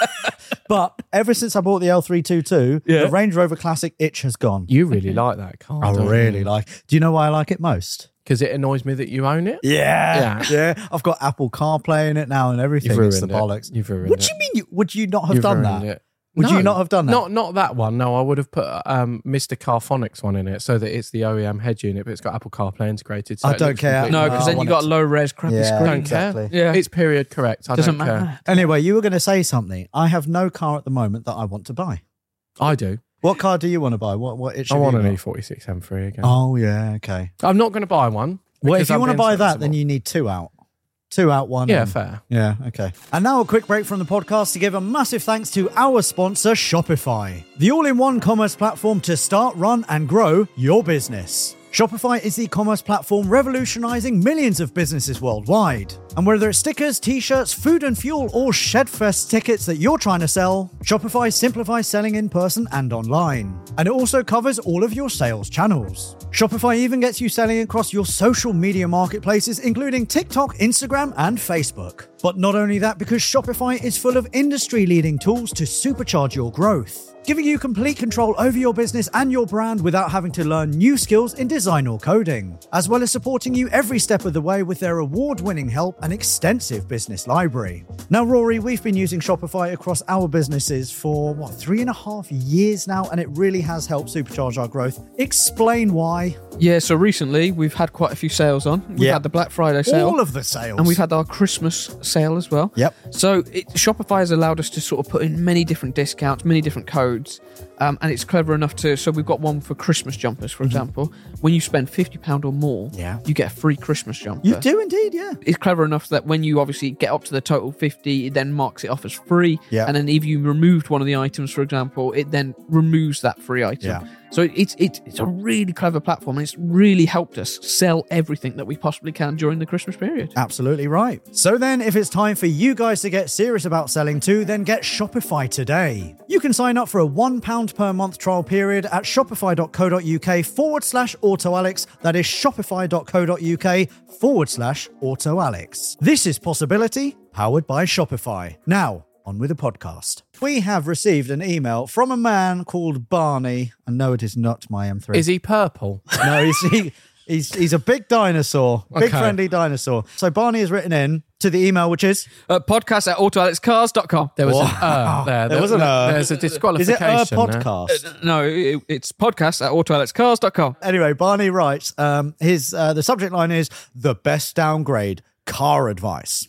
But ever since I bought the L three twenty-two, Yeah. the Range Rover Classic itch has gone. You really like that car. I really like. Do you know why I like it most? Because it annoys me that you own it. Yeah, Yeah. yeah. I've got Apple CarPlay in it now and everything. You've It's the ruined it. bollocks. You've ruined What it. do you mean? You, would you not have You've done ruined that? it. Would No, you not have done that? Not not that one. No, I would have put um, Mister Carphonics one in it so that it's the O E M head unit, but it's got Apple CarPlay integrated. So I it don't looks care. completely- No, No, because I then you want got it- low res, crappy Yeah. screen. Don't Exactly. care. Yeah. It's period correct. I Doesn't don't care. matter. Anyway, you were going to say something. I have no car at the moment that I want to buy. I do. What car do you want to buy? What what itch? I have want you an got? E forty-six M three again. Oh yeah, okay. I'm not going to buy one. Well, because if you I'm want to being buy that, sensible. then you need two out. Two out, one Yeah, in. fair. Yeah, okay. And now a quick break from the podcast to give a massive thanks to our sponsor, Shopify, the all-in-one commerce platform to start, run, and grow your business. Shopify is the commerce platform revolutionizing millions of businesses worldwide. And whether it's stickers, t-shirts, food and fuel, or Shedfest tickets that you're trying to sell, Shopify simplifies selling in person and online. And it also covers all of your sales channels. Shopify even gets you selling across your social media marketplaces, including TikTok, Instagram, and Facebook. But not only that, because Shopify is full of industry-leading tools to supercharge your growth, giving you complete control over your business and your brand without having to learn new skills in design or coding, as well as supporting you every step of the way with their award-winning help and extensive business library. Now, Rory, we've been using Shopify across our businesses for, what, three and a half years now, and it really has helped supercharge our growth. Explain why. Yeah, so recently we've had quite a few sales on. We've Yeah. had the Black Friday sale. All of the sales. And we've had our Christmas sale as well. Yep. So it, Shopify has allowed us to sort of put in many different discounts, many different codes. Um, and it's clever enough to, so we've got one for Christmas jumpers, for example. When you spend fifty pounds or more, Yeah. you get a free Christmas jumper. You do indeed, yeah. It's clever enough that when you obviously get up to the total fifty, it then marks it off as free. Yeah. And then if you removed one of the items, for example, it then removes that free item. Yeah. So it's it's it's a really clever platform, and it's really helped us sell everything that we possibly can during the Christmas period. Absolutely right. So then, if it's time for you guys to get serious about selling too, then get Shopify today. You can sign up for a one pound per month trial period at shopify.co.uk forward slash AutoAlex. That is shopify.co.uk forward slash AutoAlex. This is Possibility, powered by Shopify. Now, on with the podcast. We have received an email from a man called Barney, and no, it is not my M three. Is he purple? No, he's, he, he's he's a big dinosaur, big Okay. friendly dinosaur. So Barney has written in to the email, which is, Uh, podcast at auto alex cars dot com. There was Wow. an uh there. There was an uh. There's a is it a disqualification. there. podcast? No, it, it's podcast at auto alex cars dot com. Anyway, Barney writes, um, his uh, the subject line is the best downgrade car advice.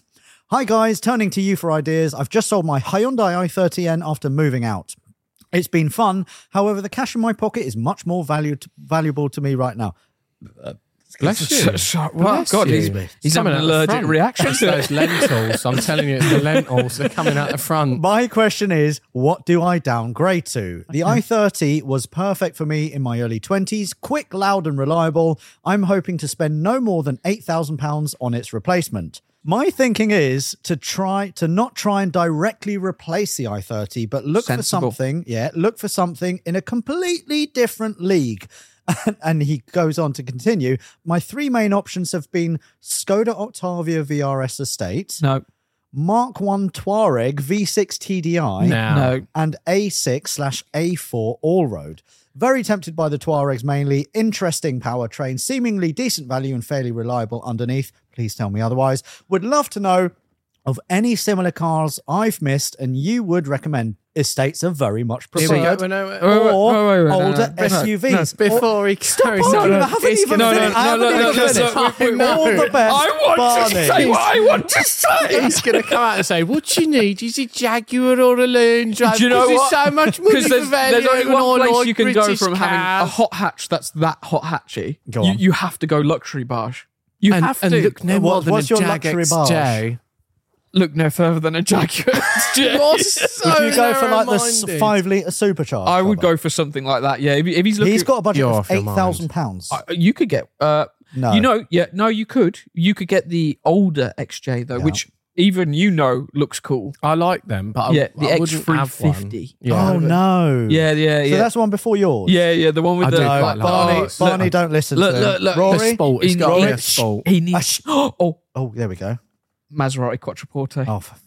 Hi guys, turning to you for ideas. I've just sold my Hyundai i thirty N after moving out. It's been fun. However, the cash in my pocket is much more valued, valuable to me right now. Uh, Bless you. So, so, well, Bless God, you. he's, he's Coming having an out the allergic front. reaction It's to those it. lentils. I'm telling you, it's the lentils. They're coming out the front. My question is, what do I downgrade to? The i thirty was perfect for me in my early twenties, quick, loud and reliable. I'm hoping to spend no more than eight thousand pounds on its replacement. My thinking is to try to not try and directly replace the i thirty, but look Sensible. for something, yeah, look for something in a completely different league. And he goes on to continue. My three main options have been Skoda Octavia V R S Estate, No, Mark one Touareg V six T D I, Now, no. and A six slash A four all-road. Very tempted by the Touaregs mainly. Interesting powertrain, seemingly decent value and fairly reliable underneath. Please tell me otherwise. Would love to know of any similar cars I've missed and you would recommend. Estates are very much Here we preferred. go. No, no, Wait, wait, Or wait, wait, wait, no, older no, no, S U Vs. no. Before he carries Barney, on. I haven't He's even gonna- No, no, finished. no, I haven't no, even no, no, finished. no, wait, wait, All wait. the best, I want Barney. to say what I want to say. He's going to come out and say, what you need is a Jaguar or a Land Rover. Do you know Because what? there's so much money Because for there's, value there's only on all one place like you can go British from having a cars. hot hatch that's that hot hatchy. Go you, on. you have to go luxury barge. You and, have and to. look no What- more than what's a your Jag luxury X barge? J. Look no further than a Jaguar. What's so Would you go for like the s- narrow-minded? five litre supercharged? I would Robert? go for something like that. Yeah, if, if he's looking, He's got a budget You're of off your eight mind. thousand pounds. Uh, you could get. Uh, No. You know, yeah, no, you could. You could get the older X J though, Yeah. which even you know looks cool. I like them, but Yeah, I, the I X wouldn't three have one. fifty. Yeah. Oh no! Yeah, yeah, So yeah. that's the one before yours. yeah, yeah, the one with I the do No, quite like, like Barney, that. oh, Barney, look, don't listen look, to look, him. look, Rory. the sport. he, It's got to he- be a sport. he needs. Oh, Oh, there we go. Maserati Quattroporte. Oh, f-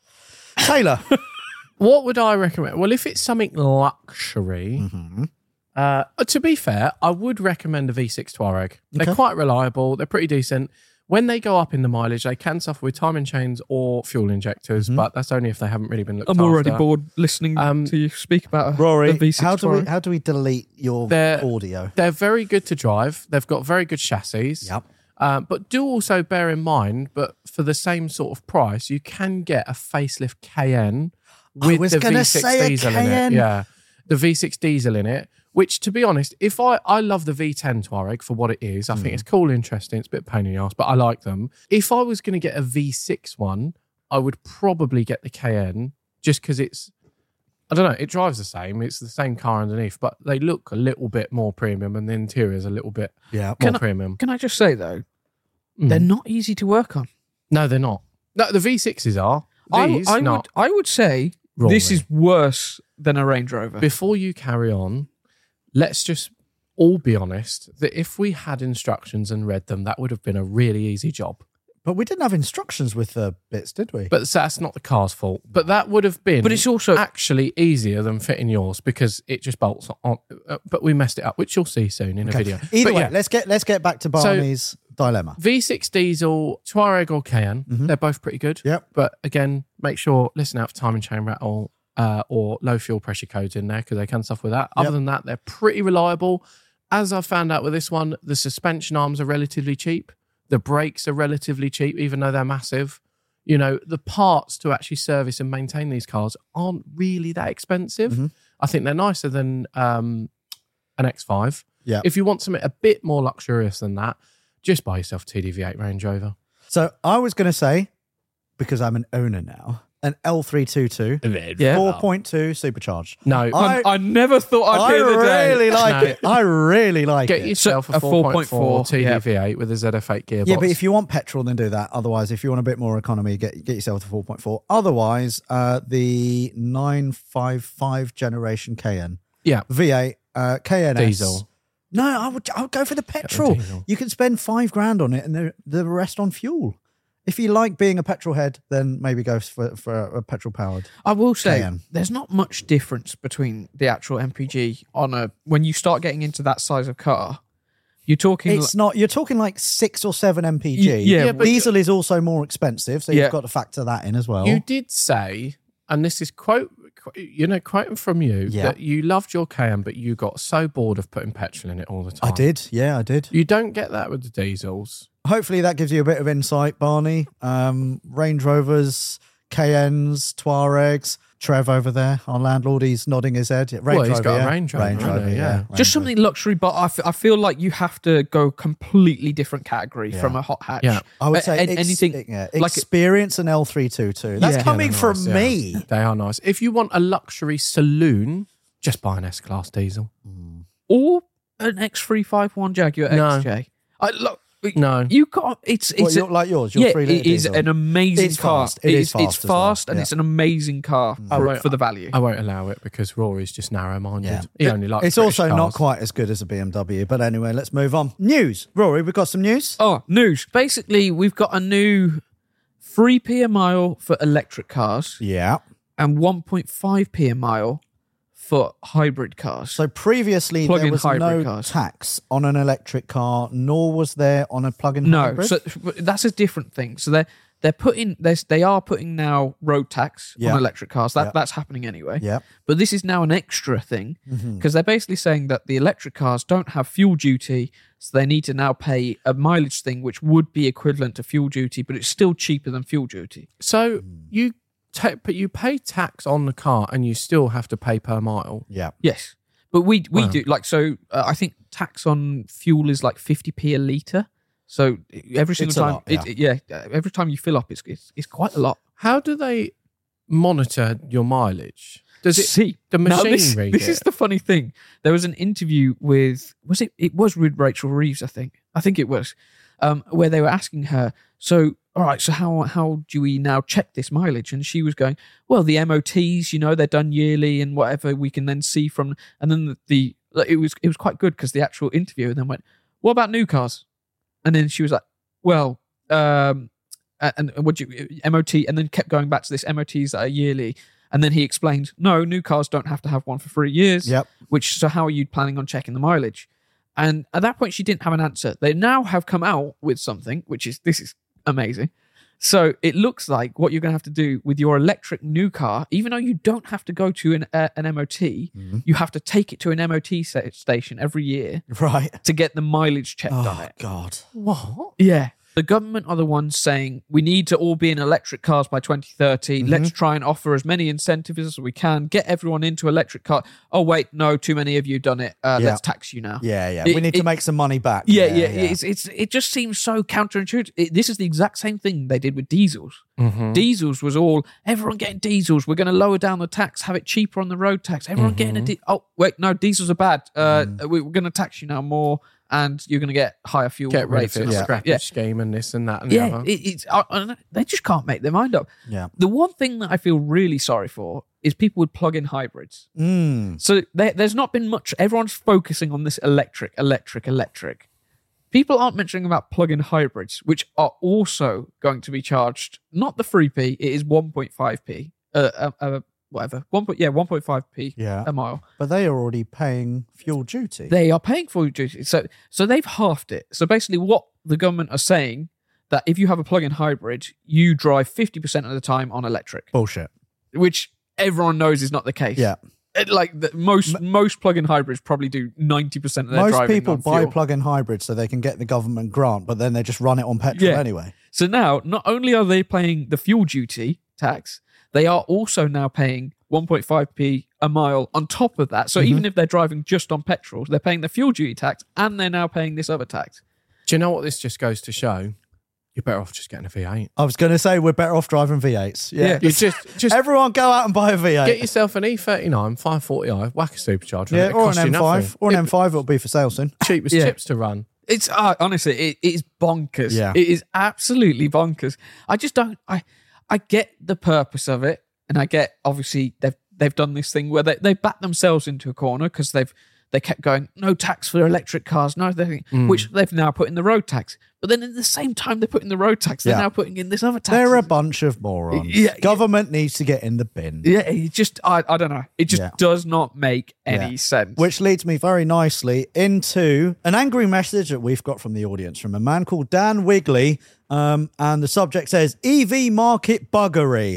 Taylor. What would I recommend? Well, if it's something luxury, Mm-hmm. uh, to be fair, I would recommend a V six Touareg. They're Okay. quite reliable. They're pretty decent. When they go up in the mileage, they can suffer with timing chains or fuel injectors, Mm-hmm. but that's only if they haven't really been looked I'm after. already bored listening Um, to you speak about a, Rory, a V six how do we Touareg. how do we delete your They're- audio? They're very good to drive. They've got very good chassis. Yep. Uh, but do also bear in mind, but for the same sort of price, you can get a facelift Cayenne I with was the gonna V six say a diesel in Cayenne. it. Yeah, the V six diesel in it. Which, to be honest, if I I love the V ten Touareg for what it is, I Hmm. think it's cool, interesting. It's a bit of a pain in the ass, but I like them. If I was going to get a V six one, I would probably get the Cayenne just because it's. I don't know. It drives the same. It's the same car underneath, but they look a little bit more premium, and the interior is a little bit Yeah. more Can I- premium. Can I just say though, Mm. they're not easy to work on. No, they're not. No, the V sixes are. I, These, I not. would, I would say Rory. this is worse than a Range Rover. Before you carry on, let's just all be honest that if we had instructions and read them, that would have been a really easy job. But we didn't have instructions with the bits, did we? But that's not the car's fault. But that would have been But it's also- actually easier than fitting yours because it just bolts on. Uh, but we messed it up, which you'll see soon in a Okay. video. Either But way, yeah, let's get let's get back to Barney's dilemma. V six diesel, Touareg or Cayenne, they're both pretty good. Yep. But again, make sure, listen out for timing chain rattle uh, or low fuel pressure codes in there because they can suffer with that. Other Yep. than that, they're pretty reliable. As I found out with this one, the suspension arms are relatively cheap. The brakes are relatively cheap, even though they're massive. You know, the parts to actually service and maintain these cars aren't really that expensive. Mm-hmm. I think they're nicer than um, an X five. Yeah. If you want something a bit more luxurious than that, just buy yourself a T D V eight Range Rover. So I was going to say, because I'm an owner now, an L three twenty-two, Yeah. four point two supercharged. No, I- I, I never thought I'd I hear the day. really like No. it. I really like get it. yourself So, a a four point four four T D V eight with a Z F eight gearbox. Yeah, but if you want petrol, then do that. Otherwise, if you want a bit more economy, get get yourself the four point four. Otherwise, uh, the nine fifty-five generation Cayenne yeah, V eight uh, K N S Diesel. No, I would I would go for the petrol. diesel. You can spend five grand on it, and the the rest on fuel. If you like being a petrol head, then maybe go for for a petrol powered. I will say Cayenne. there's not much difference between the actual M P G on a when you start getting into that size of car. You're talking It's not. You're talking like six or seven M P G. Y- yeah, Yeah, but- diesel is also more expensive, so Yeah. you've got to factor that in as well. You did say, and this is quote, qu- you know, quoting from you, Yeah. that you loved your Cayenne, but you got so bored of putting petrol in it all the time. I did. Yeah, I did. You don't get that with the diesels. hopefully that gives you a bit of insight, Barney. Um, Range Rovers, K Ns, Tuaregs. Trev over there, our landlord, he's nodding his head. Range well, he's Rover, got yeah? a Range Rover, Range Rover, yeah. yeah. Just Range Just something luxury, but I, f- I feel like you have to go completely different category Yeah. from a hot hatch. Yeah. I would A- say a- ex- anything yeah, like experience an L three twenty-two. That's Yeah. coming Yeah, they're from nice, yeah. me. They are nice. If you want a luxury saloon, just buy an S-Class diesel. or an X three fifty-one Jaguar No. X J. I look. No. You got it's What, it's you're- like yours, your yeah, three litre it is diesel. an amazing It's car. fast. It is it's, fast it's as well. fast and Yeah. it's an amazing car for, won't- for the value. I won't allow it because Rory's just narrow-minded. Yeah. He only likes It's British also not cars. quite as good as a B M W. But anyway, let's move on. News. Rory, we've got some news. Oh, news! Basically, we've got a new three p a mile for electric cars Yeah. and one point five p a mile for hybrid cars. So previously there Plug-in was hybrid no cars. tax on an electric car, nor was there on a plug-in No, hybrid. so but that's a different thing. So they're they're putting they they are putting now road tax Yeah. on electric cars. That Yeah. that's happening anyway. Yeah. But this is now an extra thing because Mm-hmm. they're basically saying that the electric cars don't have fuel duty, so they need to now pay a mileage thing which would be equivalent to fuel duty, but it's still cheaper than fuel duty. So Hmm. you ta- but you pay tax on the car and you still have to pay per mile. Yeah. Yes, but we we Wow. do like so. Uh, I think tax on fuel is like fifty p a litre. So every single It's a time, lot, it, yeah, every time you fill up, it's it's, it's quite a lot. How do they monitor your mileage? Does it See the now machine this, read this it? is the funny thing. There was an interview with was it it was with Rachel Reeves, I think. I think it was, um, where they were asking her. So all right, so how how do we now check this mileage? And she was going, well, the M O Ts, you know, they're done yearly and whatever we can then see from. And then the, the like, it was it was quite good because the actual interviewer then went, what about new cars? And then she was like, well, um, and, and what do you M O T? And then kept going back to this M O Ts that are yearly. And then he explained, no, new cars don't have to have one for three years. Yep. Which, so how are you planning on checking the mileage? And at that point, she didn't have an answer. They now have come out with something, which is, this is amazing. So it looks like what you're going to have to do with your electric new car, even though you don't have to go to an, uh, an M O T, Mm-hmm. you have to take it to an M O T sa- station every year Right. to get the mileage checked on Oh, it. God. What? Yeah. The government are the ones saying we need to all be in electric cars by twenty thirty. Mm-hmm. Let's try and offer as many incentives as we can. Get everyone into electric car. Oh, wait, no, too many of you done it. Uh, Yeah. Let's tax you now. Yeah, yeah. It- we need to it- make some money back. Yeah, yeah. It's, it's, it just seems so counterintuitive. It, this is the exact same thing they did with diesels. Mm-hmm. Diesels was all, everyone getting diesels. We're going to lower down the tax, have it cheaper on the road tax. Everyone getting a, di- oh, wait, no, diesels are bad. Uh, Mm. we, we're going to tax you now more and you're going to get higher fuel Get rid rates. of it, and Yeah. stuff. scrappage scheme and this and that and Yeah, the other. it, it's I, I don't know, they just can't make their mind up. Yeah. The one thing that I feel really sorry for is people with plug-in hybrids. Mm. So there, there's not been much. Everyone's focusing on this electric, electric, electric. People aren't mentioning about plug-in hybrids, which are also going to be charged not the three p. It is one point five p. Uh, uh, uh whatever. One point yeah, one point five p Yeah. a mile. But they are already paying fuel duty. They are paying for duty. So so they've halved it. So basically what the government are saying that if you have a plug-in hybrid, you drive fifty percent of the time on electric, Bullshit. which everyone knows is not the case. Yeah. It, like the, most most plug-in hybrids probably do ninety percent of their Most driving people on buy fuel. plug-in hybrids so they can get the government grant, but then they just run it on petrol Yeah. anyway. So now, not only are they paying the fuel duty tax, they are also now paying one point five p a mile on top of that. So Mm-hmm. even if they're driving just on petrol, they're paying the fuel duty tax and they're now paying this other tax. Do you know what this just goes to show? You're better off just getting a V eight. I was going to say we're better off driving V eights. Yeah. Yeah. You just just Everyone go out and buy a V eight. get yourself an E thirty-nine five forty i, whack a supercharger. yeah, it or an costs you M five. nothing. Or an It- M five it'll be for sale soon. cheapest Yeah. chips to run. It's uh, honestly, it, it is bonkers. Yeah. It is absolutely bonkers. I just don't. I I get the purpose of it, and I get obviously they've they've done this thing where they they backed themselves into a corner because they've they kept going no tax for electric cars, no thing, Mm. which they've now put in the road tax. But then at the same time they're putting the road tax, they're Yeah. now putting in this other tax. They're a bunch of morons. Yeah, yeah. Government needs to get in the bin. yeah, it just I I don't know. It just Yeah. does not make any Yeah. sense. Which leads me very nicely into an angry message that we've got from the audience from a man called Dan Wigley. Um, and the subject says E V market buggery.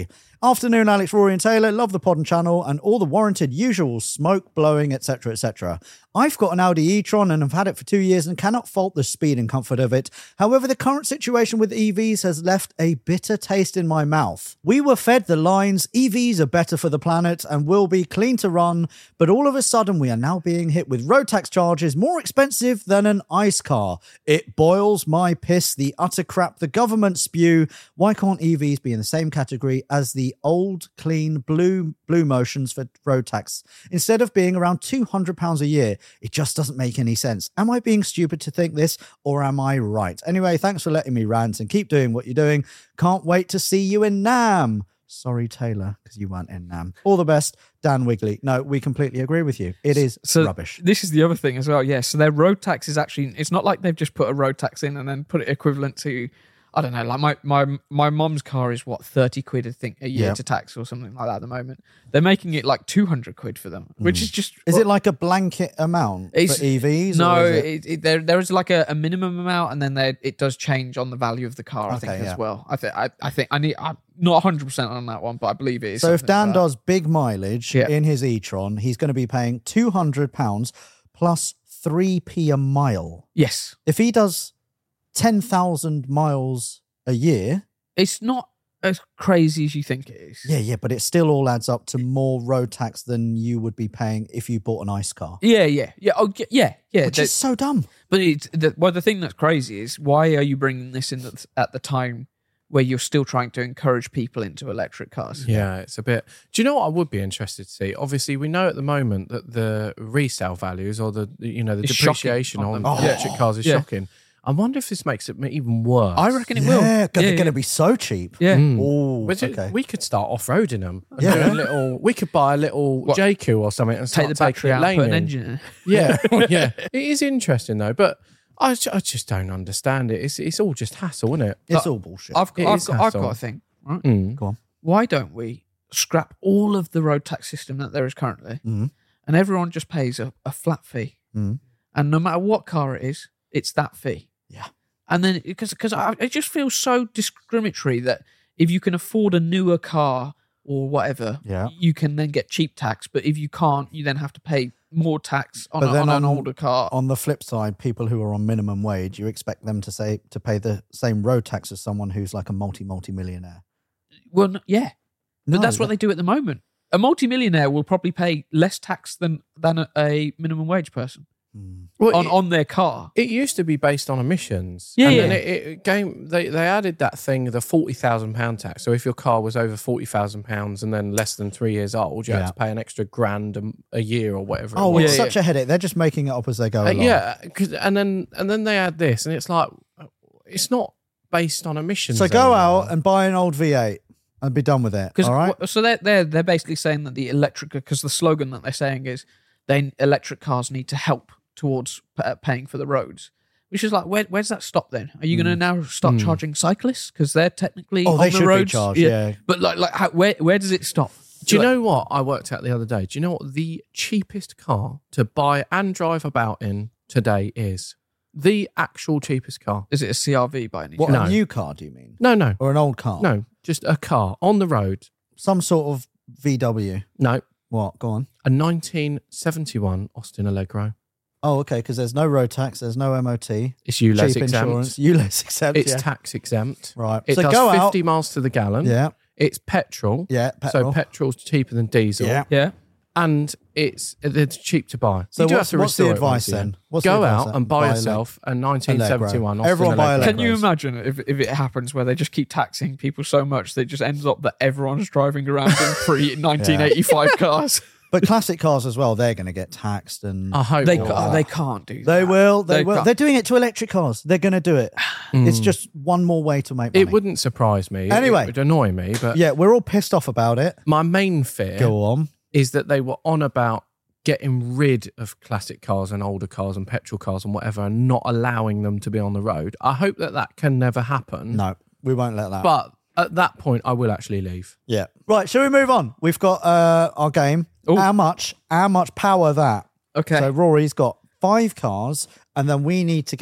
Afternoon, Alex, Rory and Taylor. Love the pod and channel and all the warranted usuals, smoke, blowing, et cetera, et cetera. I've got an Audi e-tron and have had it for two years and cannot fault the speed and comfort of it. However, the current situation with E Vs has left a bitter taste in my mouth. We were fed the lines, E Vs are better for the planet and will be clean to run, but all of a sudden we are now being hit with road tax charges more expensive than an ICE car. It boils my piss, the utter crap the government spew. Why can't E Vs be in the same category as the old, clean, blue blue motions for road tax? Instead of being around two hundred pounds a year, it just doesn't make any sense. Am I being stupid to think this, or am I right? Anyway, thanks for letting me rant and keep doing what you're doing. Can't wait to see you in NAMM. Sorry, Taylor, because you weren't in NAMM. All the best, Dan Wigley. No, we completely agree with you. It is so rubbish. This is the other thing as well. Yeah, so their road tax is actually, it's not like they've just put a road tax in and then put it equivalent to, I don't know, like my my my mum's car is what, thirty quid I think a year Yeah. to tax or something like that at the moment. They're making it like two hundred quid for them, which is just... Is it like a blanket amount It's- for E Vs? No, or is it- it, it, there there is like a, a minimum amount, and then there, it does change on the value of the car. I think Okay, yeah. as well. I think I, I think I need. I'm not one hundred percent on that one, but I believe it is. So if something Dan like that. does big mileage Yeah. in his e-tron, he's going to be paying two hundred pounds plus three p a mile. yes, If he does ten thousand miles a year, it's not as crazy as you think it is. yeah, yeah, but it still all adds up to more road tax than you would be paying if you bought an ICE car. yeah, yeah, yeah. Oh, yeah, yeah. yeah. Which that- is so dumb. But it's, the, well, the thing that's crazy is why are you bringing this in at, at the time where you're still trying to encourage people into electric cars? Yeah, it's a bit. Do you know what I would be interested to see? Obviously, we know at the moment that the resale values or the you know the It's depreciation shocking on on them. electric cars is Yeah. shocking. I wonder if this makes it even worse. I reckon it will. Yeah, 'cause Yeah, they're going to yeah. be so cheap. Yeah. Oh, But it- okay. we could start off-roading them. And Yeah. do a little. We could buy a little What? J Q or something and Take start the battery taking out, it put an laning. engine in. Yeah, yeah. It is interesting though, but I, ju- I just don't understand it. It's it's all just hassle, isn't it? It's all bullshit. I've, It I've, is got, I've hassle. got a thing. Right? Mm. Go on. Why don't we scrap all of the road tax system that there is currently, Mhm. and everyone just pays a, a flat fee, Mhm. and no matter what car it is, it's that fee. Yeah. And then because because it just feels so discriminatory that if you can afford a newer car or whatever, Yeah. you can then get cheap tax, but if you can't, you then have to pay more tax on, But a, then on an on- older car. On the flip side, people who are on minimum wage, you expect them to say to pay the same road tax as someone who's like a multi multi millionaire. Well, no, yeah, but No, that's what that- they do at the moment. A multimillionaire will probably pay less tax than than a, a minimum wage person Well, on, it, on their car. it used to be based on emissions. Yeah, and yeah. then it, it came. They they added that thing, the forty thousand pound tax. So if your car was over forty thousand pounds and then less than three years old, you Yeah. had to pay an extra grand a, a year or whatever. Oh, it it's was. Yeah, such a headache. They're just making it up as they go Uh, along. yeah. 'cause- and then and then they add this, and it's like it's not based on emissions. So go anymore. out and buy an old V eight and be done with it. Because All right. so they're they're they're basically saying that the electric, because the slogan that they're saying is they electric cars need to help towards p- paying for the roads. Which is like, where where's that stop then? Are you going to now start charging cyclists because they're technically Hmm. Oh, on they the should be roads? charged, yeah. But like like how, where where does it stop? Do you Like- know what I worked out the other day? Do you know what the cheapest car to buy and drive about in today is? The actual cheapest car. Is it a C R V by any What, chance? No. a new car, do you mean? No, no, Or an old car? no. Just a car on the road. Some sort of V W. No, What? Go on. a nineteen seventy-one Austin Allegro. Oh, okay, because there's no road tax, there's no M O T, It's U L E S cheap exempt. insurance, U L E S exempt. It's yeah. tax exempt. Right. It so does go fifty out. miles to the gallon. Yeah. It's petrol. Yeah. Petrol. So petrol's cheaper than diesel. Yeah. Yeah. And it's it's cheap to buy. So you do what's- have to what's the restore it advice once a year. then? What's the Go advice out then? and buy Buy a yourself a nineteen seventy-one Allegro. Austin Everyone buy Allegro. Can you Allegros. imagine if, if it happens where they just keep taxing people so much that it just ends up that everyone's driving around in pre nineteen eighty-five cars? But classic cars as well, they're going to get taxed and I hope They not. ca- they can't do that. they will. They, They will. can't. They're doing it to electric cars. They're going to do it. It's just one more way to make money. It wouldn't surprise me. Anyway. It would annoy me. But Yeah, we're all pissed off about it. my main fear Go on. is that they were on about getting rid of classic cars and older cars and petrol cars and whatever and not allowing them to be on the road. I hope that that can never happen. No, we won't let that. But at that point, I will actually leave. yeah. Right, shall we move on? We've got uh, our game. Ooh. How much? How much power that? Okay. So Rory's got five cars, and then we need to guess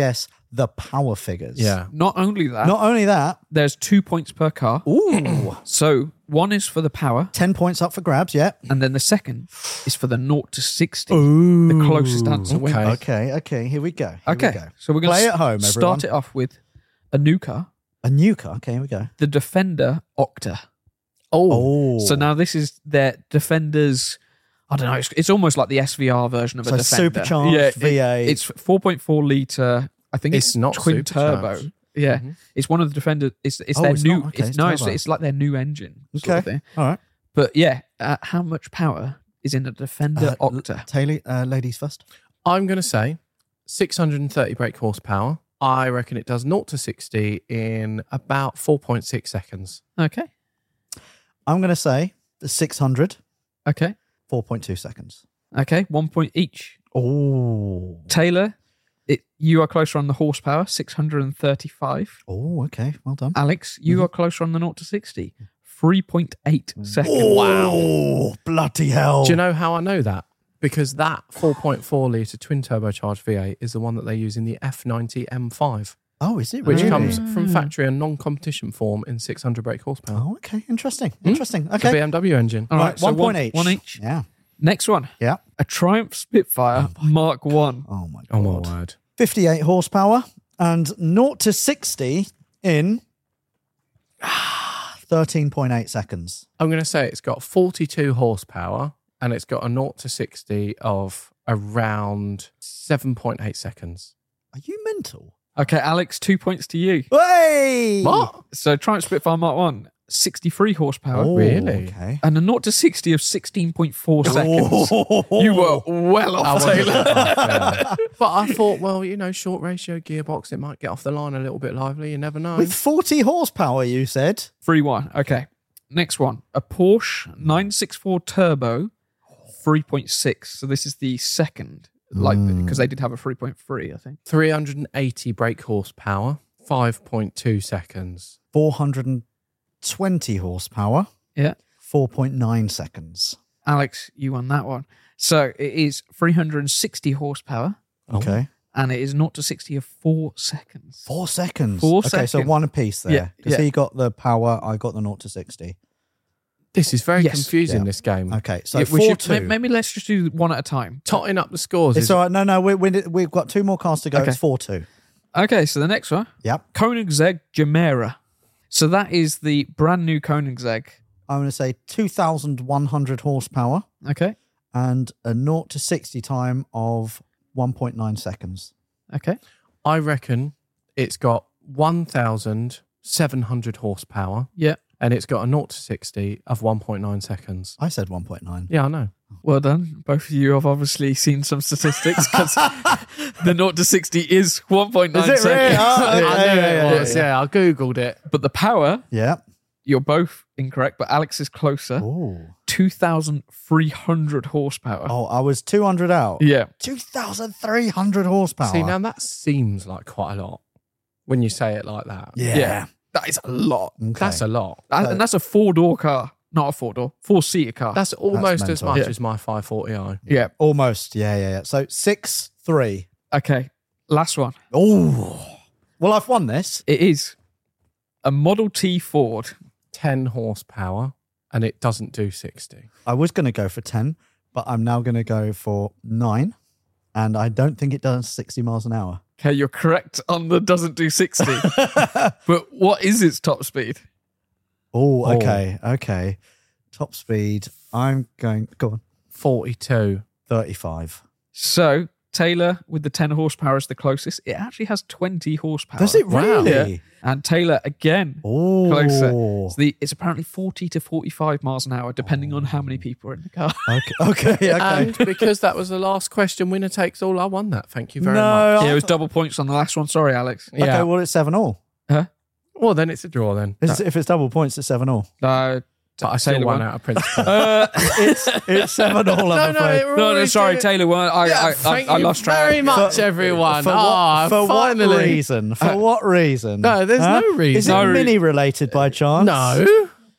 the power figures. Yeah. Not only that, Not only that, there's two points per car. ooh, So one is for the power, ten points up for grabs, yeah. and then the second is for the zero to sixty. Ooh. The closest answer wins. Okay. Okay, okay, here we go. Here Okay, we go. so we're going Play to at home, everyone. start it off with a new car, A new car. Okay, here we go. the Defender Octa. Oh. So now this is their Defender's, I don't know, it's, it's almost like the S V R version of a So Defender. supercharged yeah, it- V eight. it's four point four litre, I think it's, It's not twin turbo. supercharged. Yeah, Mhm. it's one of the Defender, it's, it's Oh, their it's new, not? Okay, it's, it's no, it's, turbo. it's like their new engine sort Okay. of thing. All right. But yeah, uh, how much power is in a Defender Uh, Octa? Taylor, uh, ladies first. I'm going to say six hundred thirty brake horsepower. I reckon it does zero to sixty in about four point six seconds. Okay, I'm going to say the six hundred, okay, four point two seconds. okay, one point each. Oh. Taylor, it, you are closer on the horsepower, six hundred thirty-five. Oh, okay. Well done. Alex, you Mm-hmm. are closer on the zero to sixty, three point eight seconds. Oh, bloody hell. Do you know how I know that? Because that four point four litre twin turbocharged V eight is the one that they use in the F ninety M five, Oh, is it which really? comes from factory in non-competition form in six hundred brake horsepower. Oh, okay. Interesting. Hmm? Interesting. It's a Okay. B M W engine. All right, so one one, point each. one each. Yeah. Next one, Yeah. a Triumph Spitfire Mark One. Oh, my God. Oh my word. fifty-eight horsepower and zero to sixty in thirteen point eight seconds. I'm going to say it's got forty-two horsepower and it's got a zero to sixty of around seven point eight seconds. Are you mental? Okay, Alex, two points to you. Hey! What? So Triumph Spitfire Mark One, sixty-three horsepower, Oh, Really? Okay. and a zero to sixty of sixteen point four seconds. You were well I off, wasn't- Taylor. But I thought, well, you know, short ratio gearbox, it might get off the line a little bit lively. You never know. With forty horsepower, you said? three one. Okay. Next one. A Porsche nine sixty-four Turbo three point six. So this is the second, like, because they did have a three point three, I think. three hundred eighty brake horsepower, five point two seconds. four hundred twenty horsepower, Yeah. four point nine seconds. Alex, you won that one. So it is three hundred sixty horsepower Okay. and it is zero to sixty of four seconds. Four seconds. Four okay, so seconds. one apiece there. Yeah, Because yeah. he got the power, I got the zero to sixty. This is very Yes. confusing, Yeah. this game. Okay, so Yeah, we four should, two. may- maybe let's just do one at a time. Totting up the scores. It's Is, all right. No, no, we, we, we've got two more cars to go. Okay. It's four two. Okay, so the next one, Yep. Koenigsegg Gemera. So that is the brand new Koenigsegg. I'm going to say two thousand one hundred horsepower Okay, and a zero to sixty time of one point nine seconds. okay. I reckon it's got one thousand seven hundred horsepower Yeah, and it's got a zero to sixty of one point nine seconds. I said one point nine. Yeah, I know. well done. Both of you have obviously seen some statistics because the zero to sixty is one point nine Is it really? seconds. Oh, I okay. knew yeah, yeah, it was. yeah. Yeah, I Googled it. But the power, Yeah. you're both incorrect, but Alex is closer. Oh. two thousand three hundred horsepower. Oh, I was two hundred out. Yeah. two thousand three hundred horsepower. See, now that seems like quite a lot when you say it like that. yeah. Yeah. That is a lot. Okay. That's a lot. That- So- and that's a four-door car. Not a four-door, four-seater car. That's almost as mental. much Yeah. as my five forty i. yeah. Almost. Yeah, yeah, yeah. So six three. Okay. Last one. Oh. Well, I've won this. It is a Model T Ford. ten horsepower and it doesn't do sixty. I was going to go for ten, but I'm now going to go for nine. And I don't think it does sixty miles an hour. Okay, you're correct on the doesn't do sixty. But what is its top speed? Oh, Oh. okay. Okay. Top speed. I'm going, go on, forty-two. thirty-five. So, Taylor with the ten horsepower is the closest. It actually has twenty horsepower. Does it Wow. really? Yeah. And Taylor, again, Oh. closer. It's, the, it's apparently forty to forty-five miles an hour, depending on how many people are in the car. Okay. Okay. okay. And because that was the last question, winner takes all, I won that. Thank you very No, much. I- Yeah, it was double points on the last one. Sorry, Alex. Yeah. Okay, well, it's seven all. Huh? Well, then it's a draw then. It's, if it's double points, it's seven all. No, But I still Taylor won won. out of principle. Uh, It's it's seven all. I'm afraid. no, no, sorry, Taylor won. I, Yeah, I, I, thank I you lost track. very much, For- everyone. For, Ah, what, for what finally. reason? For what reason? No, there's no reason. Is it No re- mini related by chance? No.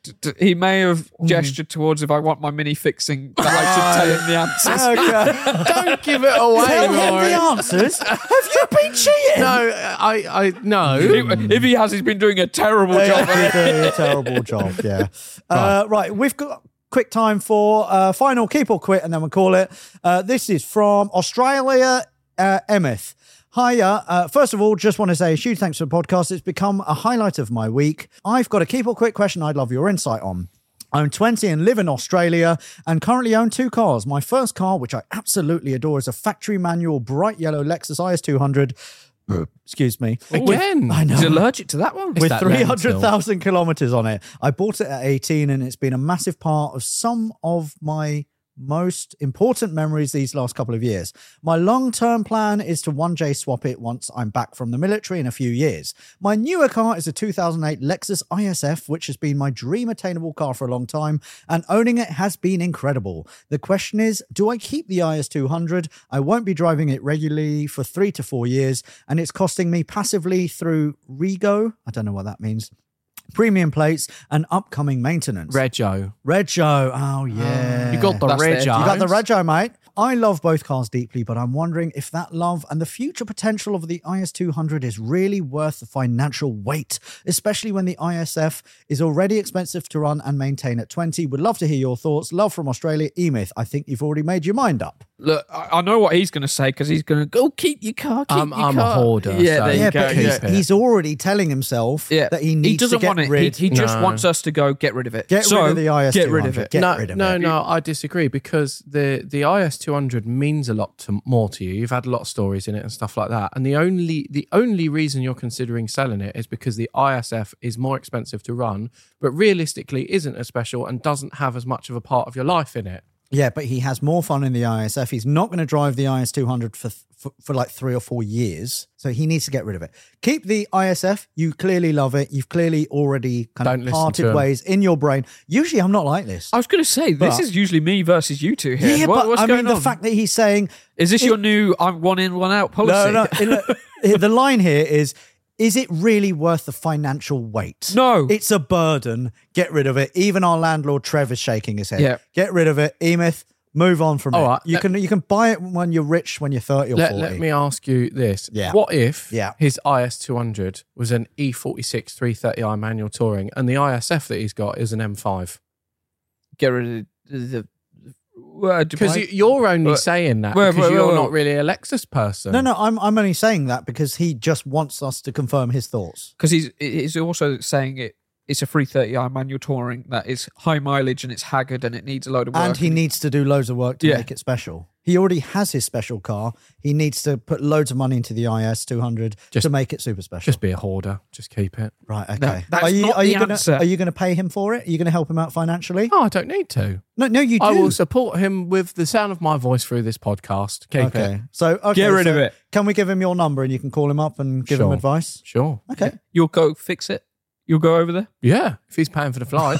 d- d- he may have gestured towards if I want my mini fixing that I should tell him the answers. Okay. Don't give it away, Tell him Rory. the answers. Have you been cheating? No, I, I, no. If- If he has, he's been doing a terrible job. You're doing a terrible job, yeah. Uh, right, we've got quick time for uh, final keep or quit, and then we'll call it. Uh, this is from Australia, uh, Emeth. Hiya. Uh, first of all, just want to say a huge thanks for the podcast. It's become a highlight of my week. I've got a keep or quit question I'd love your insight on. I'm twenty and live in Australia and currently own two cars. My first car, which I absolutely adore, is a factory manual bright yellow Lexus I S two hundred. Excuse me. Again. I know. He's allergic to that one. It's With that three hundred thousand lentil. kilometers on it. I bought it at eighteen and it's been a massive part of some of my most important memories these last couple of years. My long-term plan is to one J swap it once I'm back from the military in a few years. My newer car is a two thousand eight Lexus I S F, which has been my dream attainable car for a long time, and owning it has been incredible. The question is, do I keep the I S two hundred? I won't be driving it regularly for three to four years, and it's costing me passively through Rego. I don't know what that means. Premium plates and upcoming maintenance. Rego. Rego. Oh, yeah. You got the That's there. Rego. You got the Rego, mate. I love both cars deeply, but I'm wondering if that love and the future potential of the I S two hundred is really worth the financial weight, especially when the I S F is already expensive to run and maintain at twenty. Would love to hear your thoughts. Love from Australia, Emith. I think you've already made your mind up. Look, I I know what he's going to say because he's going to go keep your car. Keep I'm- your I'm a car. hoarder, Yeah, so- there Yeah, you go. but he's, yeah. he's already telling himself Yeah. that he needs he doesn't to get want it. rid. He, he just No. wants us to go get rid of it. Get so, rid of the I S two hundred. Get rid of it. Get no, rid of no, it. no, I disagree because the, the I S two hundred means a lot to, more to you. You've had a lot of stories in it and stuff like that. And the only the only reason you're considering selling it is because the I S F is more expensive to run, but realistically isn't as special and doesn't have as much of a part of your life in it. Yeah, but he has more fun in the I S F. He's not going to drive the I S two hundred for, for for like three or four years, so he needs to get rid of it. Keep the I S F. You clearly love it. You've clearly already kind Don't of listen to parted him. ways in your brain. Usually, I'm not like this. I was going to say, this But- is usually me versus you two here. yeah, What- but what's I going mean, on? the fact that he's saying is this your new I'm one in, one out policy? no, no. it- the line here is. Is it really worth the financial weight? No. It's a burden. Get rid of it. Even our landlord, Trev, is shaking his head. Yeah. Get rid of it. Emith, move on from All it. right, You let- can you can buy it when you're rich, when you're thirty or Let, forty. let me ask you this. Yeah. What if Yeah. his I S two hundred was an E forty-six three thirty i manual touring and the I S F that he's got is an M five? Get rid of the. Well, Because Dubai- you, you're only Well, saying that well, because well, you're well, not really a Lexus person. No, no, I'm I'm only saying that because he just wants us to confirm his thoughts. because he's he's also saying it. It's a three thirty i manual touring that is high mileage and it's haggard and it needs a load of work. And he needs to do loads of work to Yeah. make it special. He already has his special car. He needs to put loads of money into the I S two hundred Just- to make it super special. Just be a hoarder. Just keep it. right, okay. No, that's are you not are you the gonna answer. are you gonna pay him for it? Are you gonna help him out financially? Oh, I don't need to. No, no, you do. I will support him with the sound of my voice through this podcast. Keep okay. it. So okay, Get rid so of it. Can we give him your number and you can call him up and give him Sure. advice? Sure. Okay. You'll go fix it. You'll go over there. Yeah, if he's paying for the flight.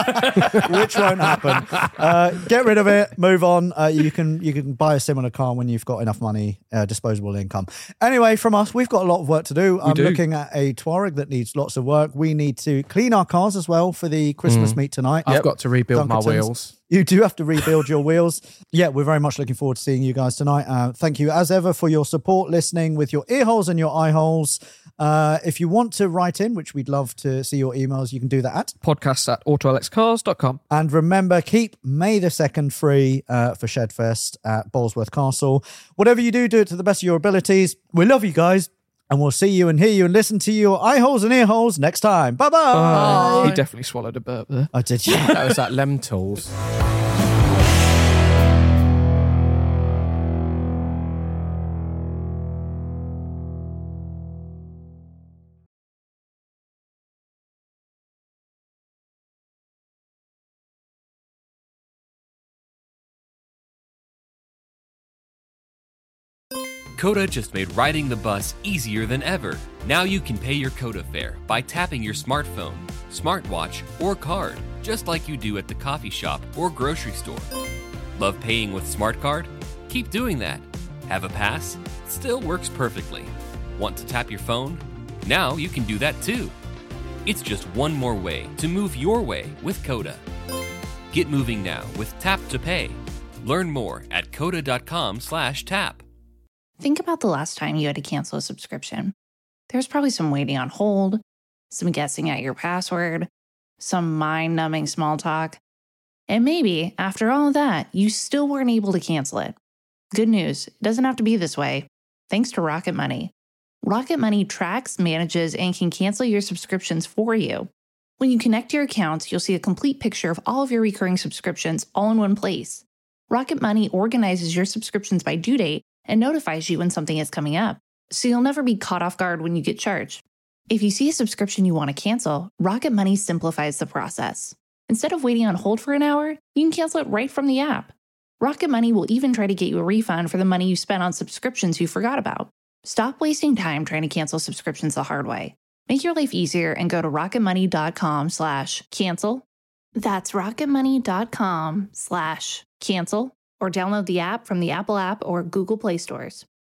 Which won't happen. Uh, get rid of it. Move on. Uh, you can you can buy a similar car when you've got enough money, uh, disposable income. Anyway, from us, we've got a lot of work to do. I'm do. looking at a Touareg that needs lots of work. We need to clean our cars as well for the Christmas meet tonight. I've got to rebuild my Dunkertons. wheels. You do have to rebuild your wheels. Yeah, we're very much looking forward to seeing you guys tonight. Uh, thank you, as ever, for your support, listening with your ear holes and your eye holes. Uh, if you want to write in, which we'd love to see your emails, you can do that at. Podcast at auto alex cars dot com. And remember, keep May the second free uh, for Shedfest at Ballsworth Castle. Whatever you do, do it to the best of your abilities. We love you guys. And we'll see you and hear you and listen to your eye holes and ear holes next time. Bye-bye. Uh, he definitely swallowed a burp there. I did, yeah. That was that lentils. Coda just made riding the bus easier than ever. Now you can pay your Coda fare by tapping your smartphone, smartwatch, or card, just like you do at the coffee shop or grocery store. Love paying with Smart Card? Keep doing that. Have a pass? Still works perfectly. Want to tap your phone? Now you can do that too. It's just one more way to move your way with Coda. Get moving now with Tap to Pay. Learn more at coda.com slash tap. Think about the last time you had to cancel a subscription. There's probably some waiting on hold, some guessing at your password, some mind-numbing small talk. And maybe, after all of that, you still weren't able to cancel it. Good news, it doesn't have to be this way. Thanks to Rocket Money. Rocket Money tracks, manages, and can cancel your subscriptions for you. When you connect your accounts, you'll see a complete picture of all of your recurring subscriptions all in one place. Rocket Money organizes your subscriptions by due date and notifies you when something is coming up, so you'll never be caught off guard when you get charged. If you see a subscription you want to cancel, Rocket Money simplifies the process. Instead of waiting on hold for an hour, you can cancel it right from the app. Rocket Money will even try to get you a refund for the money you spent on subscriptions you forgot about. Stop wasting time trying to cancel subscriptions the hard way. Make your life easier and go to rocketmoney.com slash cancel. That's rocketmoney.com slash cancel, or download the app from the Apple app or Google Play stores.